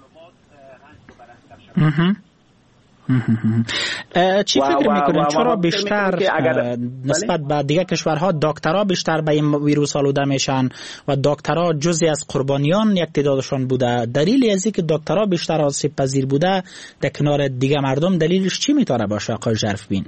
چی فکر میکنید چرا بیشتر نسبت به دیگه کشورها دکترها بیشتر به این ویروس آلوده میشن و دکترها جزئی از قربانیان یک تعدادشان بوده؟ دلیلی از اینکه دکترها بیشتر آسیب پذیر بوده در کنار دیگه مردم دلیلش چی میتونه باشه آقای ژرفبین؟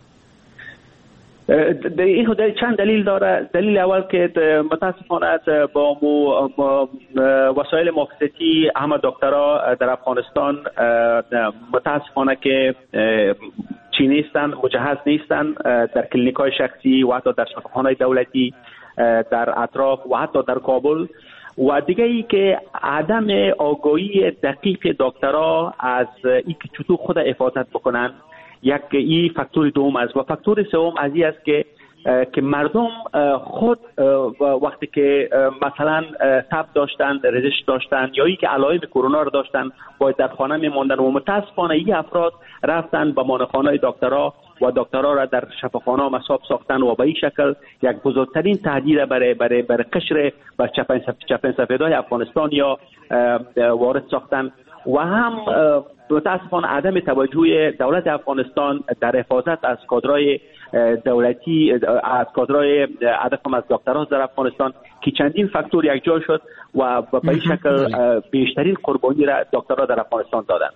این چند دلیل داره. دلیل اول که متاسفانه با وسایل محافظتی همه دکترها در افغانستان متاسفانه که چی نیستن، مجهز نیستن در کلینیک‌های شخصی و حتی در شفاخانه‌های دولتی در اطراف و حتی در کابل. و دیگه ای که عدم آگاهی دقیق دکترها از اینکه چطور خود حفاظت بکنن یک این فاکتور دوم است. و فاکتور سوم از این است که مردم خود وقتی که مثلا تب داشتن، رزش داشتن یا ای که علائم کرونا رو داشتن باید در خانه میماندن و متاسفانه این افراد رفتن به مانخانه دکترها و دکترها را در شفاخانه مصاب ساختن و به این شکل یک بزرگترین تهدید برای قشر و چپن سفیدای افغانستان یا وارد ساختن و هم متاسفانه عدم توجه دولت افغانستان در حفاظت از کادرهای دولتی از کادرهای هدف هم از دکتران در افغانستان که چندین فاکتور یکجا شد و به این شکل بیشترین قربانی را دکترها در افغانستان دادند.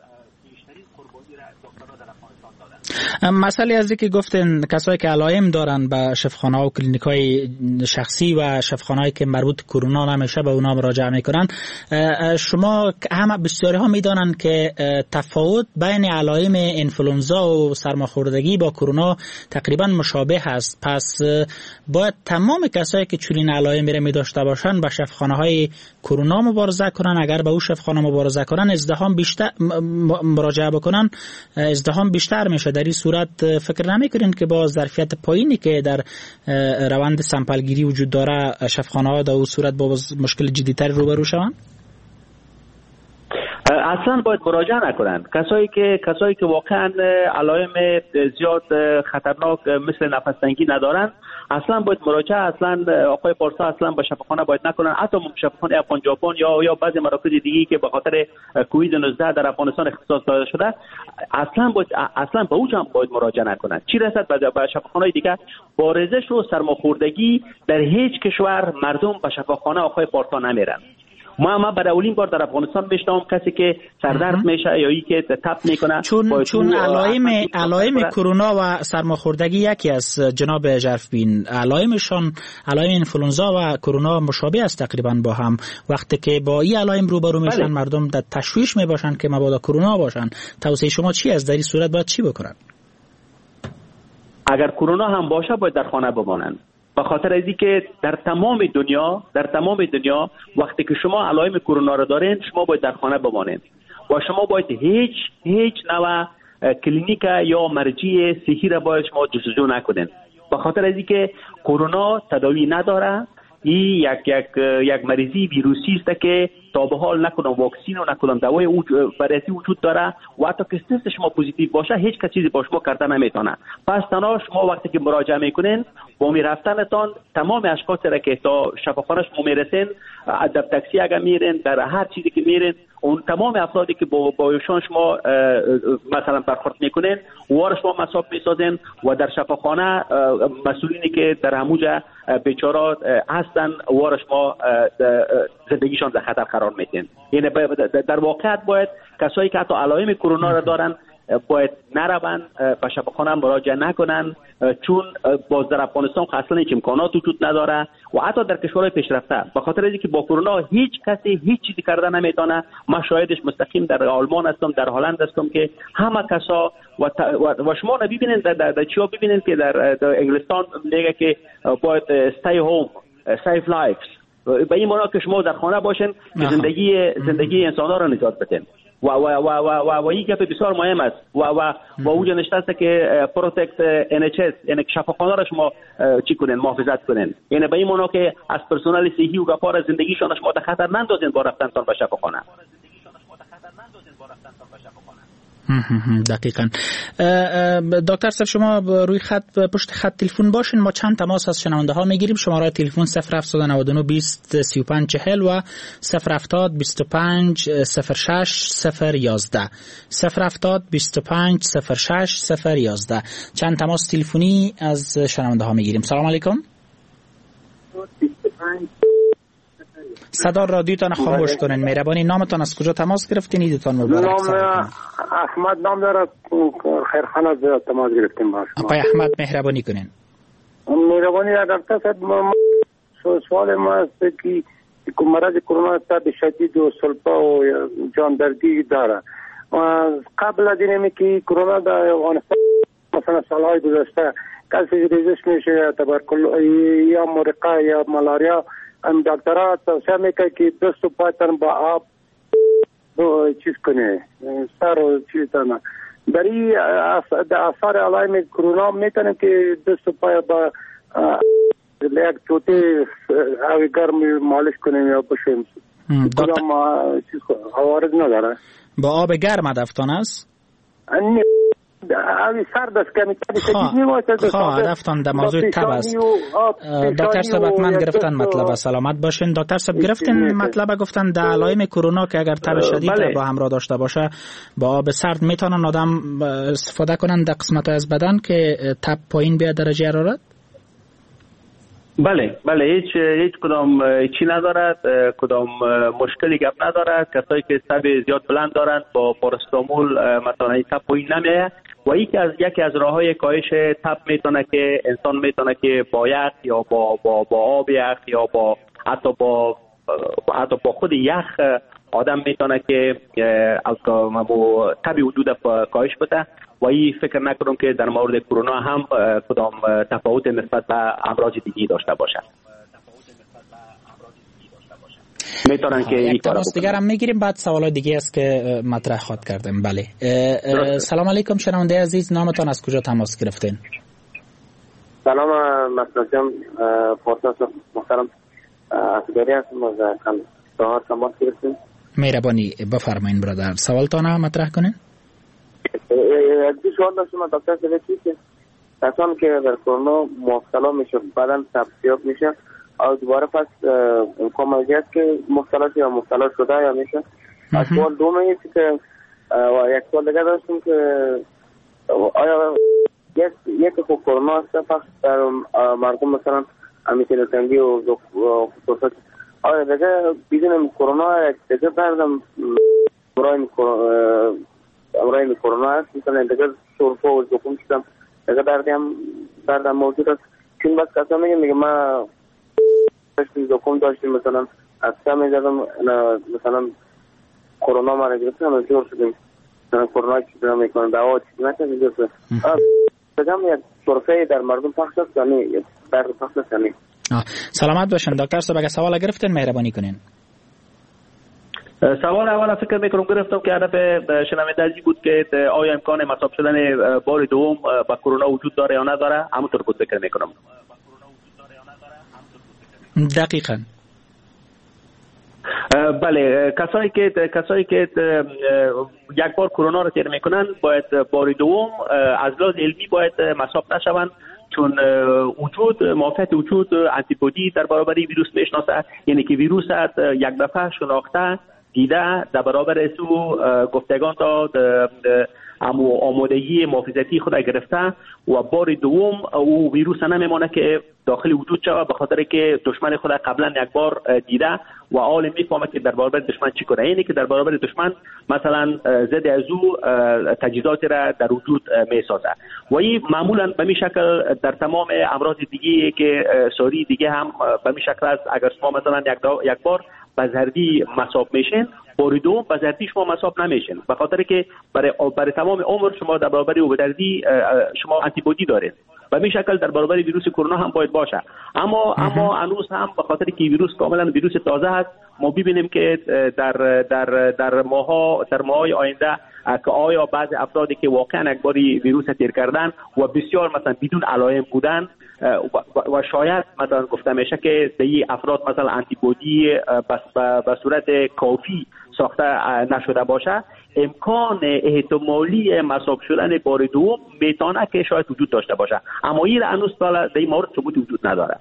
مسئله از که گفتن کسایی که علائم دارن به شفاخانه و کلینیک‌های شخصی و شفاخانه‌ای که مربوط کرونا همیشه به اونا مراجعه میکنن، شما همه بسیاری ها میدانن که تفاوت بین علائم انفلوئنزا و سرماخوردگی با کرونا تقریبا مشابه است. پس باید تمام کسایی که چنین علائمی را می داشته باشن به شفاخانه‌های کرونا مبارزه کنن. اگر به اون شفاخانه مبارزه کنن، ازدحام بیشتر مراجعه بکنن، ازدحام بیشتر میشه. در این صورت فکر نمیکنین که با ظرفیت پایینی که در روند سمپلگیری وجود داره، شفاخانه‌ها در اون صورت با مشکل جدی‌تر روبرو شوند؟ اصلا باید مراجعه نکنن. کسایی که واقعا علائم زیاد خطرناک مثل نفس تنگی ندارن، اصلا باید مراجعه آقای پارسا اصلا به شفاخانه باید نکنن. حتی شفاخانه افغان ژاپن یا بعضی مراکز دیگه که به خاطر کووید 19 در افغانستان اختصاص داده شده، اصلا به اوجا باید مراجعه نکنن. چی رسد به شفاخانه دیگه؟ با رزش و سرماخوردگی در هیچ کشور مردم به شفاخانه آقای پارسا نمیرن. ما برای اولین بار در افغانستان میشنوم کسی که سردرد میشه یا که تپ میکنه چون علائم کرونا و سرماخوردگی یکی از جناب ژرفبین، علائم انفلوئنزا و کرونا مشابه است تقریبا با هم. وقتی که با این علائم روبرو میشن، مردم در تشویش میباشن که مبادا کرونا باشن. توصیه شما چی است؟ در این صورت باید چی بکنن؟ اگر کرونا هم باشه باید در خانه بمانند. به خاطر از اینکه در تمام دنیا وقتی که شما علائم کرونا را دارین، شما باید در خانه بمانید و شما باید هیچ نوع کلینیک یا مرجع صحی را باید شما جستجو نکنین. به خاطر از اینکه کرونا تداوی نداره. این یک مریضی ویروسی است که تا به حال نکنم واکسین و نکنم دوای برای وجود داره و حتی که تست شما پوزیتیو باشه هیچ چیزی با شما کرده نمیتونه. پس تنها شما وقتی که مراجعه میکنین با میرفتنتان تمام اشخاصی را که تا شفاخانه شما میرسین، در تاکسی اگر میرین، در هر چیزی که میرین، اون تمام افرادی که با ایشان شما مثلا برخورد میکنین وار شما مساف میسازین و در شفاخانه مسئولینی که در همونجا بیچارات هستن وار شما زندگیشان در خطر قرار میدین. یعنی در واقعیت باید کسایی که حتی علائم کرونا را دارن باید نروند به شفاخانه مراجعه نکنن، چون باز در افغانستان اصلا هیچ امکانات وجود نداره و حتی در کشورهای پیشرفته به خاطر اینکه با کرونا هیچ کسی هیچ چیزی کرده نمیتونه. من شاهدش مستقیم در آلمان هستم، در هلند هستم که همه کسا و شما ببینید در چیا ببینید که در انگلستان میگه که باید stay home save lives، به این معنی که شما در خانه باشین که زندگی انسان‌ها را نجات بدین. و این گپ بسیار مهم است و اونجا نشسته که پروتکت NHS، یعنی شفاخانه را شما چی کنین، محافظت کنین. یعنی به این معنی که از پرسنل صحی و گپار زندگیشان شما در خطر نندازین با رفتنتان به شفاخانه. دقیقاً. دکتر صاحب شما روی خط پشت خط تلفن باشین، ما چند تماس از شنونده ها میگیریم. شماره تلفن 0799 20 35 40 و 070 25 06 011 070 25 06 011. چند تماس تلفنی از شنونده ها میگیریم. سلام علیکم. صدا رادیوتان خاموش کنین مهربانی. نامتان از کجا تماس گرفتین؟ ایدتان مبارک. نام احمد نام داره، خیرخانه از تماس گرفتیم با شما. آقای احمد مهربانی کنین. مهربانی دکتر صاحب، سوال ما است که مرض کرونا تب شدید و سلپا و جاندردی داره. قبل از اینه که کرونا در افغانستان مثلا سالهای گذشته کسی ریزش میشه یا تبرکل یا مرقه یا ملاریا، دکترها توصیه میکنه که دست و پایتان با آب چیز کنه، سر و چیز کنه. در این اثار علائم کرونا میتونه که دست و پای با یک چوتی هوای گرم مالش کنیم یا بشیم. کدام چیز عوارض نداره؟ با آب گرم دفتان است؟ سرد است کمی شدید میماید. رفتن در موضوع تب است. دکتر صاحب حتما گرفتن مطلب. سلامت باشین. دکتر صاحب گرفتین مطلب، گفتن در علائم کرونا که اگر تب شدید با همراه داشته باشه با آب سرد میتونن آدم استفاده کنن در قسمت از بدن که تب پایین بیاد درجه حرارت؟ بله هیچ کدام چی ندارد، کدام مشکلی گپ ندارد. کسایی که تب زیاد بلند دارند با پاراستامول مثلا تب پایین نمیاد و یکی از راههای کاهش تب میتونه که انسان میتونه که با یخ یا با آب یخ یا حتی با خود یخ آدم میتونه که از تب وجود کاهش بده و این فکر نکنم که در مورد کرونا هم کدام تفاوت نسبت به امراض دیگه داشته باشه. میتونن که یک تماس دیگر هم میگیریم، بعد سوالای دیگه است که مطرح خواد کردیم. بله سلام علیکم شنونده عزیز، نامتان از کجا تماس گرفتین؟ سلام مسعود جان، پاسخ محترم اسگری هستم از کندهار تماس گرفتیم. مهربانی بفرمایید برادر، سوالتان مطرح کنین. دو سوال داشتم دکتر صاحب که کسانی که در کرونا مبتلا میشه بعدن تبسیاب میشه او دوباره پس امکان موجود که مبتلا شده یا میشه. سوال دوم است که یک سوال دیگه داشتم که آیا یک کرونا است پس در مردم مثلا امیتل تنگی و خصوصات آیا دیگه بدون کرونا دیگه بردم امراض کرونا است مثلا دیگه سرفه و زخم شدم دیگه دردم موجود است. چون بس کسا میگه ما زخم داشتیم مثلا از کم میزدم مثلا کرونا ما را گرفتم از جور شدیم مثلا کرونا چیزی را میکنم دعوا چیزی نکنم جورسه دیگه یک سرفه در مردم پخش است یعنی درد پخش است یعنی. سلامت باشین دکتر صاحب، اگه سوال گرفتین مهربانی کنین. سوال اول فکر میکنم گرفتم که هدف شنونده بود که آیا امکان مصاب شدن بار دوم با کرونا وجود داره یا نداره، همونطور بود فکر میکنم. دقیقاً بله کسایی که یک بار کرونا رو تیر میکنن باید بار دوم از لحاظ علمی باید مصاب نشوند، چون موافقت وجود آنتیبادی در برابر ویروس میشناسه، یعنی که ویروس یک دفعه شناخته دیده در برابر سو گفتگان تا آمادگی محافظتی خود گرفته و بار دوم او ویروس نمیمونه که داخل وجود شود، به خاطر که دشمن خود قبلا یک بار دیده و حال میفهمه که در برابر دشمن چی کنه، یعنی که در برابر دشمن مثلا ضد از او تجهیزاتی را در وجود میسازه و این معمولا به این شکل در تمام امراض دیگه که ساری دیگه هم به این شکل است. اگر شما مثلا یک بار بزردی مصاب میشین، بار دوم بزردی شما مصاب نمیشین، به خاطر که برای تمام عمر شما در برابر بزردی شما آنتیبادی دارید. به این شکل در برابر ویروس کرونا هم باید باشه. اما هنوز هم به خاطر که ویروس کاملا ویروس تازه است، ما ببینیم که در ماه‌های آینده که آیا بعض افرادی که واقعا یک باری ویروس تیر کردن و بسیار مثلا بدون علائم بودن و شاید مثلا گفته میشه که این افراد مثلا آنتیبادی به صورت کافی ساخته نشده باشه، امکان احتمالی مصاب شدن بار دوم میتونه که شاید وجود داشته باشه، اما این هنوز در این مورد ثبوت وجود نداره.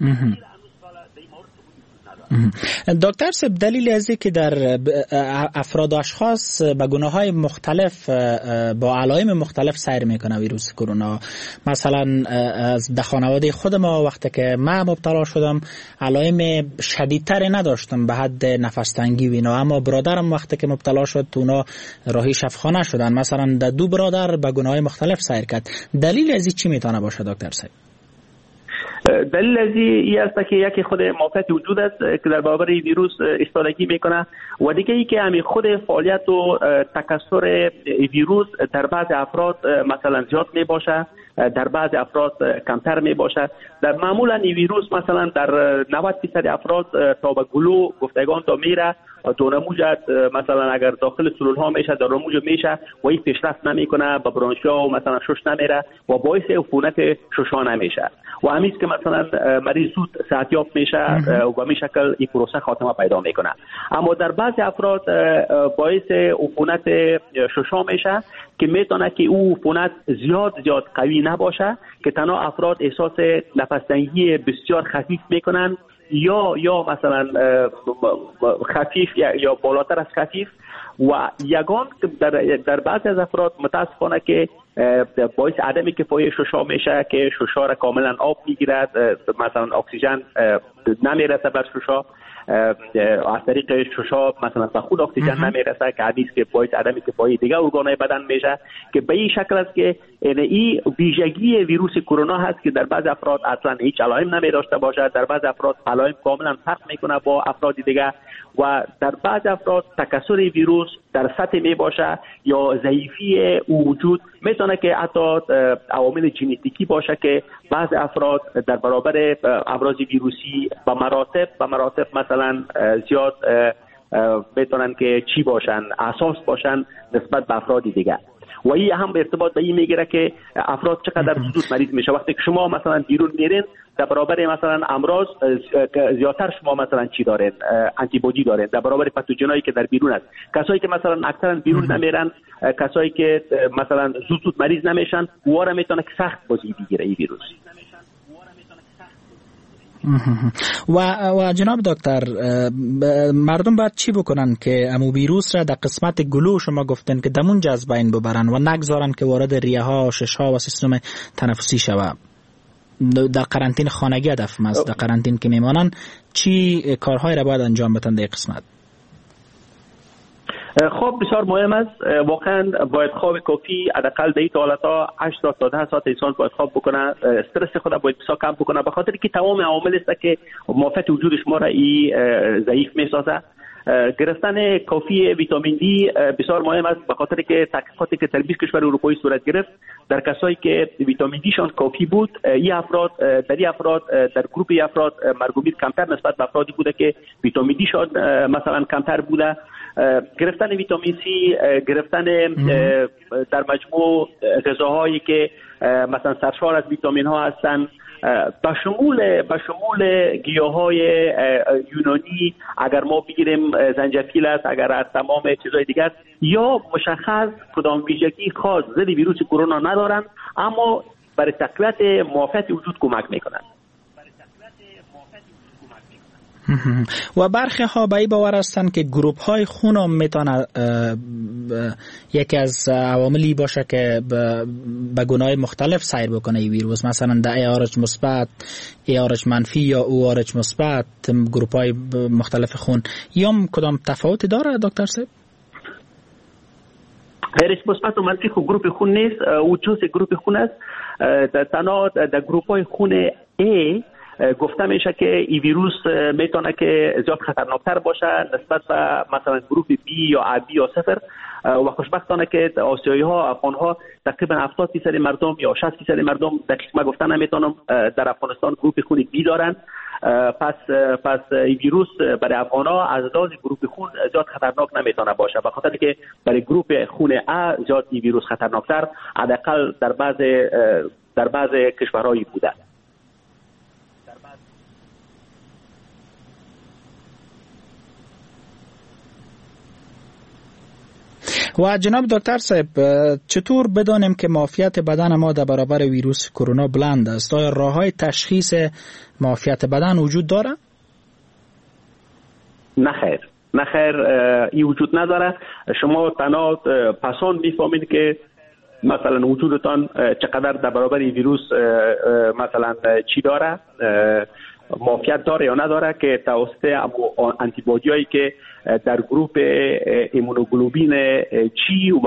دکتر صاحب دلیل ازی که در افراد و اشخاص به گناه‌های مختلف با علائم مختلف سیر میکنه ویروس کرونا، مثلا در خانواده خود ما وقتی که من مبتلا شدم علائم شدیدتر نداشتم به حد نفس تنگی و اینا، اما برادرم وقتی که مبتلا شد اونا راهی شفاخانه شدن، مثلا در دو برادر به گناه‌های مختلف سیر کرد. دلیل ازی چی میتونه باشه دکتر صاحب؟ دلیل از این است که یکی خود موافقت وجود است که در برابر ویروس ایستادگی میکنه و دیگه ای که همین خود فعالیت و تکثر ویروس در بعض افراد مثلا زیاد می باشه، در بعض افراد کمتر می باشه. در معمولا این ویروس مثلا در 90% افراد تا به گلو گفتگان تا میره، دورموجت مثلا اگر داخل سلول ها میشه دورموج میشه و این پیشرفت نمیکنه، به برانشیا و مثلا شش نمیره و باعث عفونت ششا نمیشه و همیشه که مثلا مریض زود صحتیاب میشه و به این شکل این پروسه خاتمه پیدا میکنه. اما در بعضی افراد باعث عفونت ششا میشه که میتونه که او عفونت زیاد قوی نباشه که تنها افراد احساس نفس‌تنگی بسیار خفیف میکنن یا مثلا خفیف یا بالاتر از خفیف و یگان در بعضی از افراد متاسفانه که باعث عدم کفایی ششا میشه که ششا را کاملا آب میگیرد، مثلا اکسیژن نمیرسه بر ششا، از طریق ششا مثلا به خود اکسیژن نمیرسه که حدیث که باعث عدم کفایی دیگه ارگانهای بدن میشه که به این شکل است که این ویژگی ویروس کرونا هست که در بعض افراد اصلا هیچ علائم نمی داشته باشد، در بعض افراد علائم کاملا فرق میکنه با افراد دیگه و در بعض افراد تکثر ویروس در سطح می باشه یا ضعیفی وجود میتونه که حتی عوامل ژنتیکی باشه که بعض افراد در برابر امراض ویروسی به مراتب مثلا زیاد میتونن که چی باشن، حساس باشن نسبت به افراد دیگه و این هم ارتباط به این میگیره که افراد چقدر زود مریض میشه. وقتی که شما مثلا بیرون میرین در برابر مثلا امراض زیادتر شما مثلا چی دارین، آنتی بادی دارین در برابر پاتوژنایی که در بیرون است. کسایی که مثلا اکثرا بیرون نمیرن، کسایی که مثلا زود مریض نمیشن، واره میتونه که سخت بازی بگیره این ویروس. و جناب دکتر، مردم باید چی بکنن که امو ویروس را در قسمت گلو شما گفتن که دمون جذب این ببرن و نگذارن که وارد ریه ها، شش ها و سیستم تنفسی شود؟ در قرنطینه خانگی هدف است. در قرنطینه که میمانن چی کارهای را باید انجام بدن در قسمت؟ خواب بسیار مهم است. واقعا باید خواب کافی حداقل در این حالت‌ها 8 تا 10 ساعت انسان باید خواب بکنه. استرس خود باید بسیار کم بکنه، به خاطر که تمام عوامل است که معافیت وجود شما را ضعیف می‌سازه. گرفتن کافی ویتامین دی بسیار مهم است، به خاطر که تحقیقاتی که در 20 کشور اروپایی صورت گرفت در کسایی که ویتامین دی شان کافی بود، این افراد در گروپ افراد مرگ و میر کمتر نسبت به افرادی بوده که ویتامین دی شان مثلا کمتر بوده. گرفتن ویتامین سی، گرفتن در مجموع غذاهایی که مثلا سرشار از ویتامین ها هستند، به شمول گیاهای یونانی اگر ما بگیریم زنجفیل است، اگر از تمام چیزهای دیگر یا مشخص کدام ویژگی خاص ضد ویروس کرونا ندارن اما برای تقویت معافیت وجود کمک میکنن. و برخی ها به این باور هستند که گروپ های خون هم میتونه یکی از عواملی باشه که به گونه‌های مختلف سیر بکنه این ویروس، مثلا در ARH مثبت، ARH منفی یا ORH مثبت، گروپ های مختلف خون. یا کدام تفاوتی داره دکتر صاحب؟ ARH مثبت و منفی خود گروپ خون نیست، او جزء گروپ خون است. تنها در گروپ های خون A گفته میشه که این ویروس میتونه که زیاد خطرناکتر باشه نسبت به مثلا گروپ بی یا AB یا 0 و خوشبختانه که آسیایی ها، افغان ها تقریبا 70% مردم یا 60% مردم دقیق ما گفتن نمیتونم در افغانستان گروپ خون بی دارن. پس این ویروس برای افغان ها از لحاظ گروپ خون زیاد خطرناک نمیتونه باشه، به خاطر که برای گروپ خون A زیاد این ویروس خطرناکتر حداقل در بعض کشورهایی بوده. و جناب دکتر صاحب، چطور بدانیم که معافیت بدن ما در برابر ویروس کرونا بلند است؟ آیا راه‌های تشخیص معافیت بدن وجود داره؟ نه خیر، این وجود نداره. شما تنها پسان میفهمید که مثلا وجودتان چقدر در برابر ویروس مثلا چی داره، معافیت داره یا نداره، که توسط آنتی بادی هایی که در گروپ ایمونوگلوبین چی و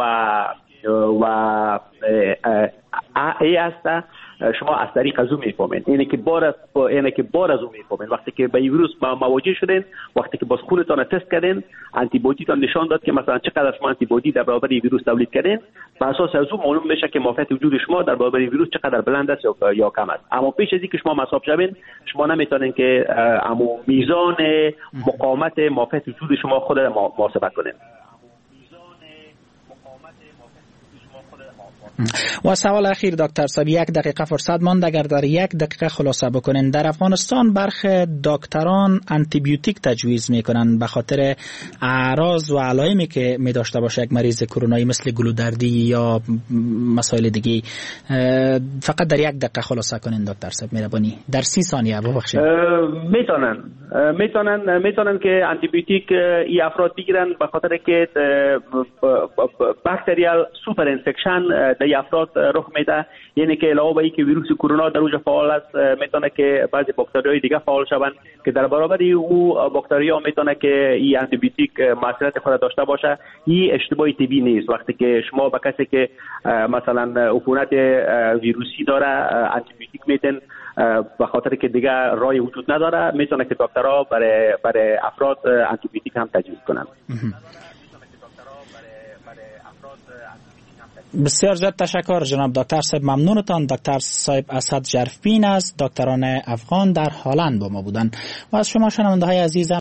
ای هسته شما از طریق از اون میفهمین. اینه که بار از اون میفهمین. وقتی که به ویروس مواجه شدین، وقتی که باز خونتان تست کردین، آنتی بادی تان نشان داد که مثلا چقدر شما آنتی بادی در برابر ویروس تولید کردین، بر اساس از اون معلوم میشه که معافیت وجود شما در برابر ویروس چقدر بلند است یا کم است. اما پیش از اینکه شما مصاب شوین، شما نمیتونین که امو میزان مقاومت معافیت وجود شما خود محاسبه کنین. و سوال اخیر دکتر صاحب، 1 دقیقه فرصت ماند، اگر در 1 دقیقه خلاصه بکنین. در افغانستان برخی دکتران آنتی بیوتیک تجویز میکنن به خاطر اعراض و علائمی که می داشته باشه یک مریض کرونایی مثل گلودردی یا مسائل دیگه. فقط در 1 دقیقه خلاصه کنین دکتر صاحب مهربانی، در 30 ثانیه ببخشید. میتونن که آنتی بیوتیک ای افراد بگیرن به خاطر که باکتریال سوپر انفکشن در افراد رخ میده، یعنی که علاوه بر اینکه ویروس کرونا در اونجا فعال است، میتونه که بعضی باکتریای دیگه فعال شوند که در برابر او باکتریا میتونه که این آنتی بیوتیک مؤثریت خود داشته باشه. این اشتباه طبی نیست. وقتی که شما به کسی که مثلا عفونت ویروسی داره آنتی بیوتیک میتن به خاطر که دیگه رای وجود نداره، میتونه که دکترها برای افراد آنتی بیوتیک هم تجویز کنن. بسیار زیاد تشکر جناب دکتر صاحب، ممنونتان. دکتر صاحب اسد ژرفبین از دکتران افغان در هلند با ما بودند. و از شما شنونده های عزیز